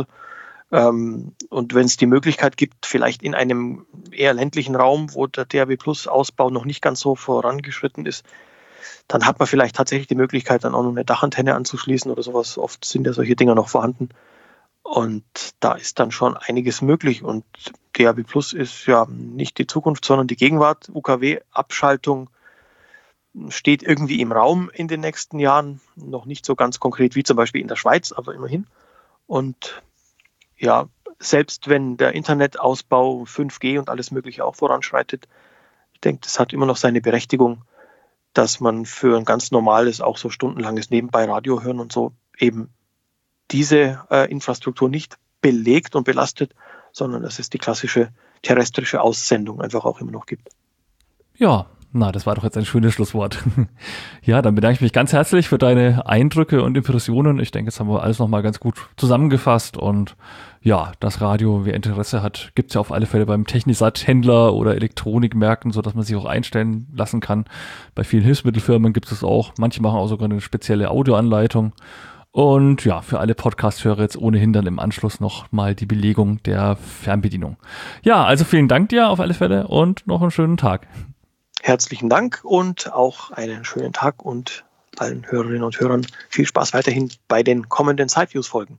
Und wenn es die Möglichkeit gibt, vielleicht in einem eher ländlichen Raum, wo der DAB Plus Ausbau noch nicht ganz so vorangeschritten ist, dann hat man vielleicht tatsächlich die Möglichkeit, dann auch noch eine Dachantenne anzuschließen oder sowas. Oft sind ja solche Dinger noch vorhanden. Und da ist dann schon einiges möglich. Und DAB Plus ist ja nicht die Zukunft, sondern die Gegenwart. UKW-Abschaltung steht irgendwie im Raum in den nächsten Jahren. Noch nicht so ganz konkret wie zum Beispiel in der Schweiz, aber immerhin. Und ja, selbst wenn der Internetausbau 5G und alles Mögliche auch voranschreitet, ich denke, das hat immer noch seine Berechtigung, dass man für ein ganz normales, auch so stundenlanges Nebenbei-Radio hören und so eben diese Infrastruktur nicht belegt und belastet, sondern dass es die klassische terrestrische Aussendung einfach auch immer noch gibt. Ja, Na, das war doch jetzt ein schönes Schlusswort. Ja, dann bedanke ich mich ganz herzlich für deine Eindrücke und Impressionen. Ich denke, jetzt haben wir alles nochmal ganz gut zusammengefasst. Und ja, das Radio, wer Interesse hat, gibt es ja auf alle Fälle beim Technisat-Händler oder Elektronikmärkten, sodass man sich auch einstellen lassen kann. Bei vielen Hilfsmittelfirmen gibt es auch. Manche machen auch sogar eine spezielle Audioanleitung. Und ja, für alle Podcast-Hörer jetzt ohnehin dann im Anschluss noch mal die Belegung der Fernbedienung. Ja, also vielen Dank dir auf alle Fälle und noch einen schönen Tag. Herzlichen Dank und auch einen schönen Tag und allen Hörerinnen und Hörern viel Spaß weiterhin bei den kommenden Sideviews-Folgen.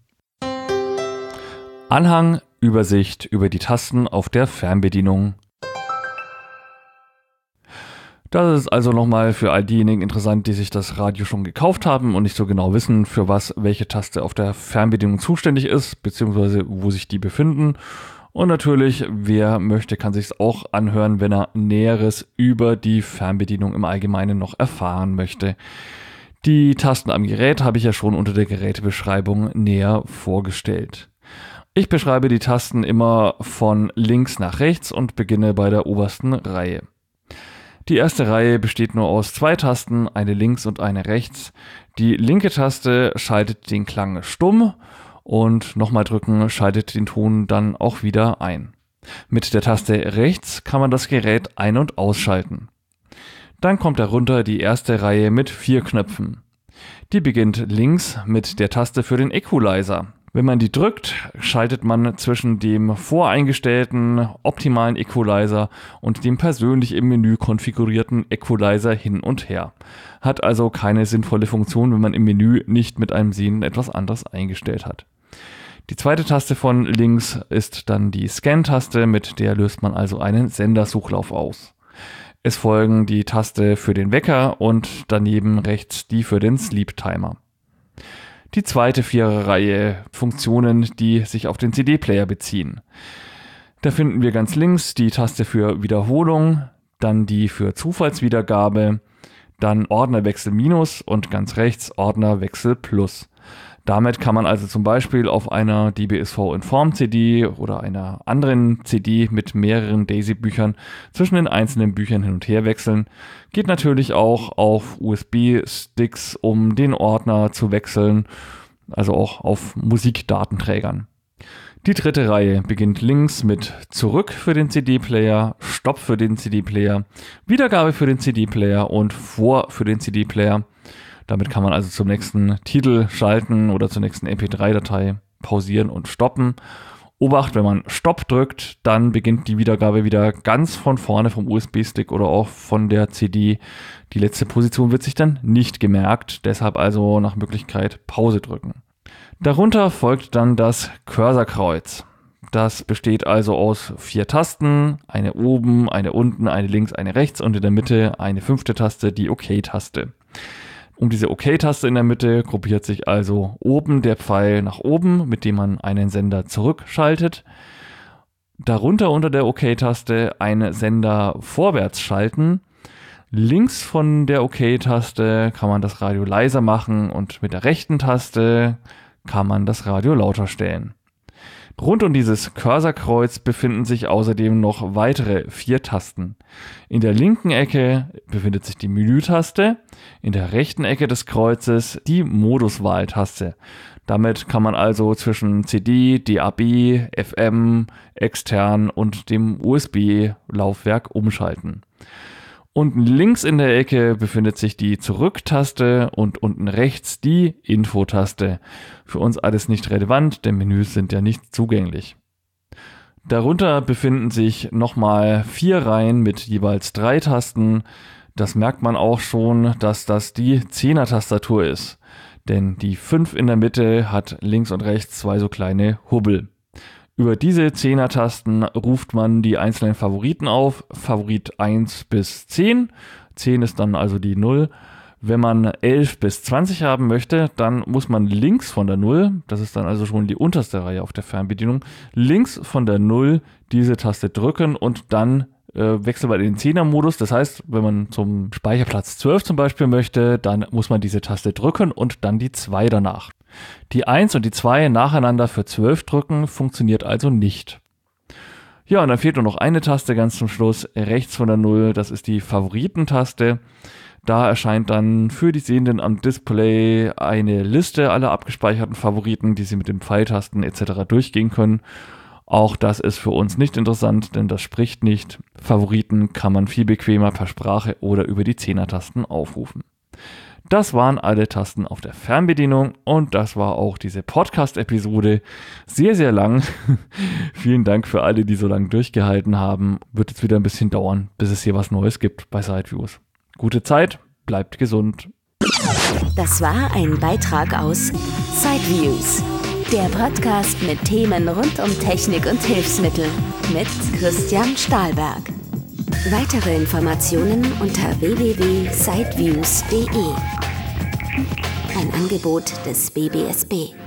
Anhang, Übersicht über die Tasten auf der Fernbedienung. Das ist also nochmal für all diejenigen interessant, die sich das Radio schon gekauft haben und nicht so genau wissen, für was welche Taste auf der Fernbedienung zuständig ist, beziehungsweise wo sich die befinden. Und natürlich, wer möchte, kann sich es auch anhören, wenn er Näheres über die Fernbedienung im Allgemeinen noch erfahren möchte. Die Tasten am Gerät habe ich ja schon unter der Gerätebeschreibung näher vorgestellt. Ich beschreibe die Tasten immer von links nach rechts und beginne bei der obersten Reihe. Die erste Reihe besteht nur aus 2 Tasten, eine links und eine rechts. Die linke Taste schaltet den Klang stumm und nochmal drücken schaltet den Ton dann auch wieder ein. Mit der Taste rechts kann man das Gerät ein- und ausschalten. Dann kommt darunter die erste Reihe mit 4 Knöpfen. Die beginnt links mit der Taste für den Equalizer. Wenn man die drückt, schaltet man zwischen dem voreingestellten optimalen Equalizer und dem persönlich im Menü konfigurierten Equalizer hin und her. Hat also keine sinnvolle Funktion, wenn man im Menü nicht mit einem Sehnen etwas anderes eingestellt hat. Die zweite Taste von links ist dann die Scan-Taste, mit der löst man also einen Sendersuchlauf aus. Es folgen die Taste für den Wecker und daneben rechts die für den Sleep-Timer. Die zweite Viererreihe Funktionen, die sich auf den CD-Player beziehen. Da finden wir ganz links die Taste für Wiederholung, dann die für Zufallswiedergabe, dann Ordnerwechsel minus und ganz rechts Ordnerwechsel plus. Damit kann man also zum Beispiel auf einer DBSV Inform CD oder einer anderen CD mit mehreren DAISY-Büchern zwischen den einzelnen Büchern hin und her wechseln. Geht natürlich auch auf USB-Sticks, um den Ordner zu wechseln, also auch auf Musikdatenträgern. Die dritte Reihe beginnt links mit Zurück für den CD-Player, Stopp für den CD-Player, Wiedergabe für den CD-Player und Vor für den CD-Player. Damit kann man also zum nächsten Titel schalten oder zur nächsten MP3-Datei pausieren und stoppen. Obacht, wenn man Stopp drückt, dann beginnt die Wiedergabe wieder ganz von vorne vom USB-Stick oder auch von der CD. Die letzte Position wird sich dann nicht gemerkt, deshalb also nach Möglichkeit Pause drücken. Darunter folgt dann das Cursorkreuz. Das besteht also aus 4 Tasten, eine oben, eine unten, eine links, eine rechts und in der Mitte eine 5. Taste, die OK-Taste. Um diese OK-Taste in der Mitte gruppiert sich also oben der Pfeil nach oben, mit dem man einen Sender zurückschaltet. Darunter unter der OK-Taste einen Sender vorwärts schalten. Links von der OK-Taste kann man das Radio leiser machen und mit der rechten Taste kann man das Radio lauter stellen. Rund um dieses Cursorkreuz befinden sich außerdem noch weitere 4 Tasten. In der linken Ecke befindet sich die Menütaste, in der rechten Ecke des Kreuzes die Moduswahltaste. Damit kann man also zwischen CD, DAB, FM, extern und dem USB-Laufwerk umschalten. Unten links in der Ecke befindet sich die Zurück-Taste und unten rechts die Info-Taste. Für uns alles nicht relevant, denn Menüs sind ja nicht zugänglich. Darunter befinden sich nochmal 4 Reihen mit jeweils 3 Tasten. Das merkt man auch schon, dass das die 10er-Tastatur ist. Denn die 5 in der Mitte hat links und rechts 2 so kleine Hubbel. Über diese 10er-Tasten ruft man die einzelnen Favoriten auf, Favorit 1 bis 10. 10 ist dann also die 0. Wenn man 11 bis 20 haben möchte, dann muss man links von der 0, das ist dann also schon die unterste Reihe auf der Fernbedienung, links von der 0 diese Taste drücken und dann wechseln wir in den 10er-Modus. Das heißt, wenn man zum Speicherplatz 12 zum Beispiel möchte, dann muss man diese Taste drücken und dann die 2 danach. Die 1 und die 2 nacheinander für 12 drücken funktioniert also nicht. Ja, und dann fehlt nur noch eine Taste ganz zum Schluss, rechts von der 0, das ist die Favoritentaste. Da erscheint dann für die Sehenden am Display eine Liste aller abgespeicherten Favoriten, die Sie mit den Pfeiltasten etc. durchgehen können. Auch das ist für uns nicht interessant, denn das spricht nicht. Favoriten kann man viel bequemer per Sprache oder über die 10er-Tasten aufrufen. Das waren alle Tasten auf der Fernbedienung und das war auch diese Podcast-Episode. Sehr, sehr lang. Vielen Dank für alle, die so lange durchgehalten haben. Wird jetzt wieder ein bisschen dauern, bis es hier was Neues gibt bei Sideviews. Gute Zeit, bleibt gesund. Das war ein Beitrag aus Sideviews, der Podcast mit Themen rund um Technik und Hilfsmittel mit Christian Stahlberg. Weitere Informationen unter www.sideviews.de. Ein Angebot des BBSB.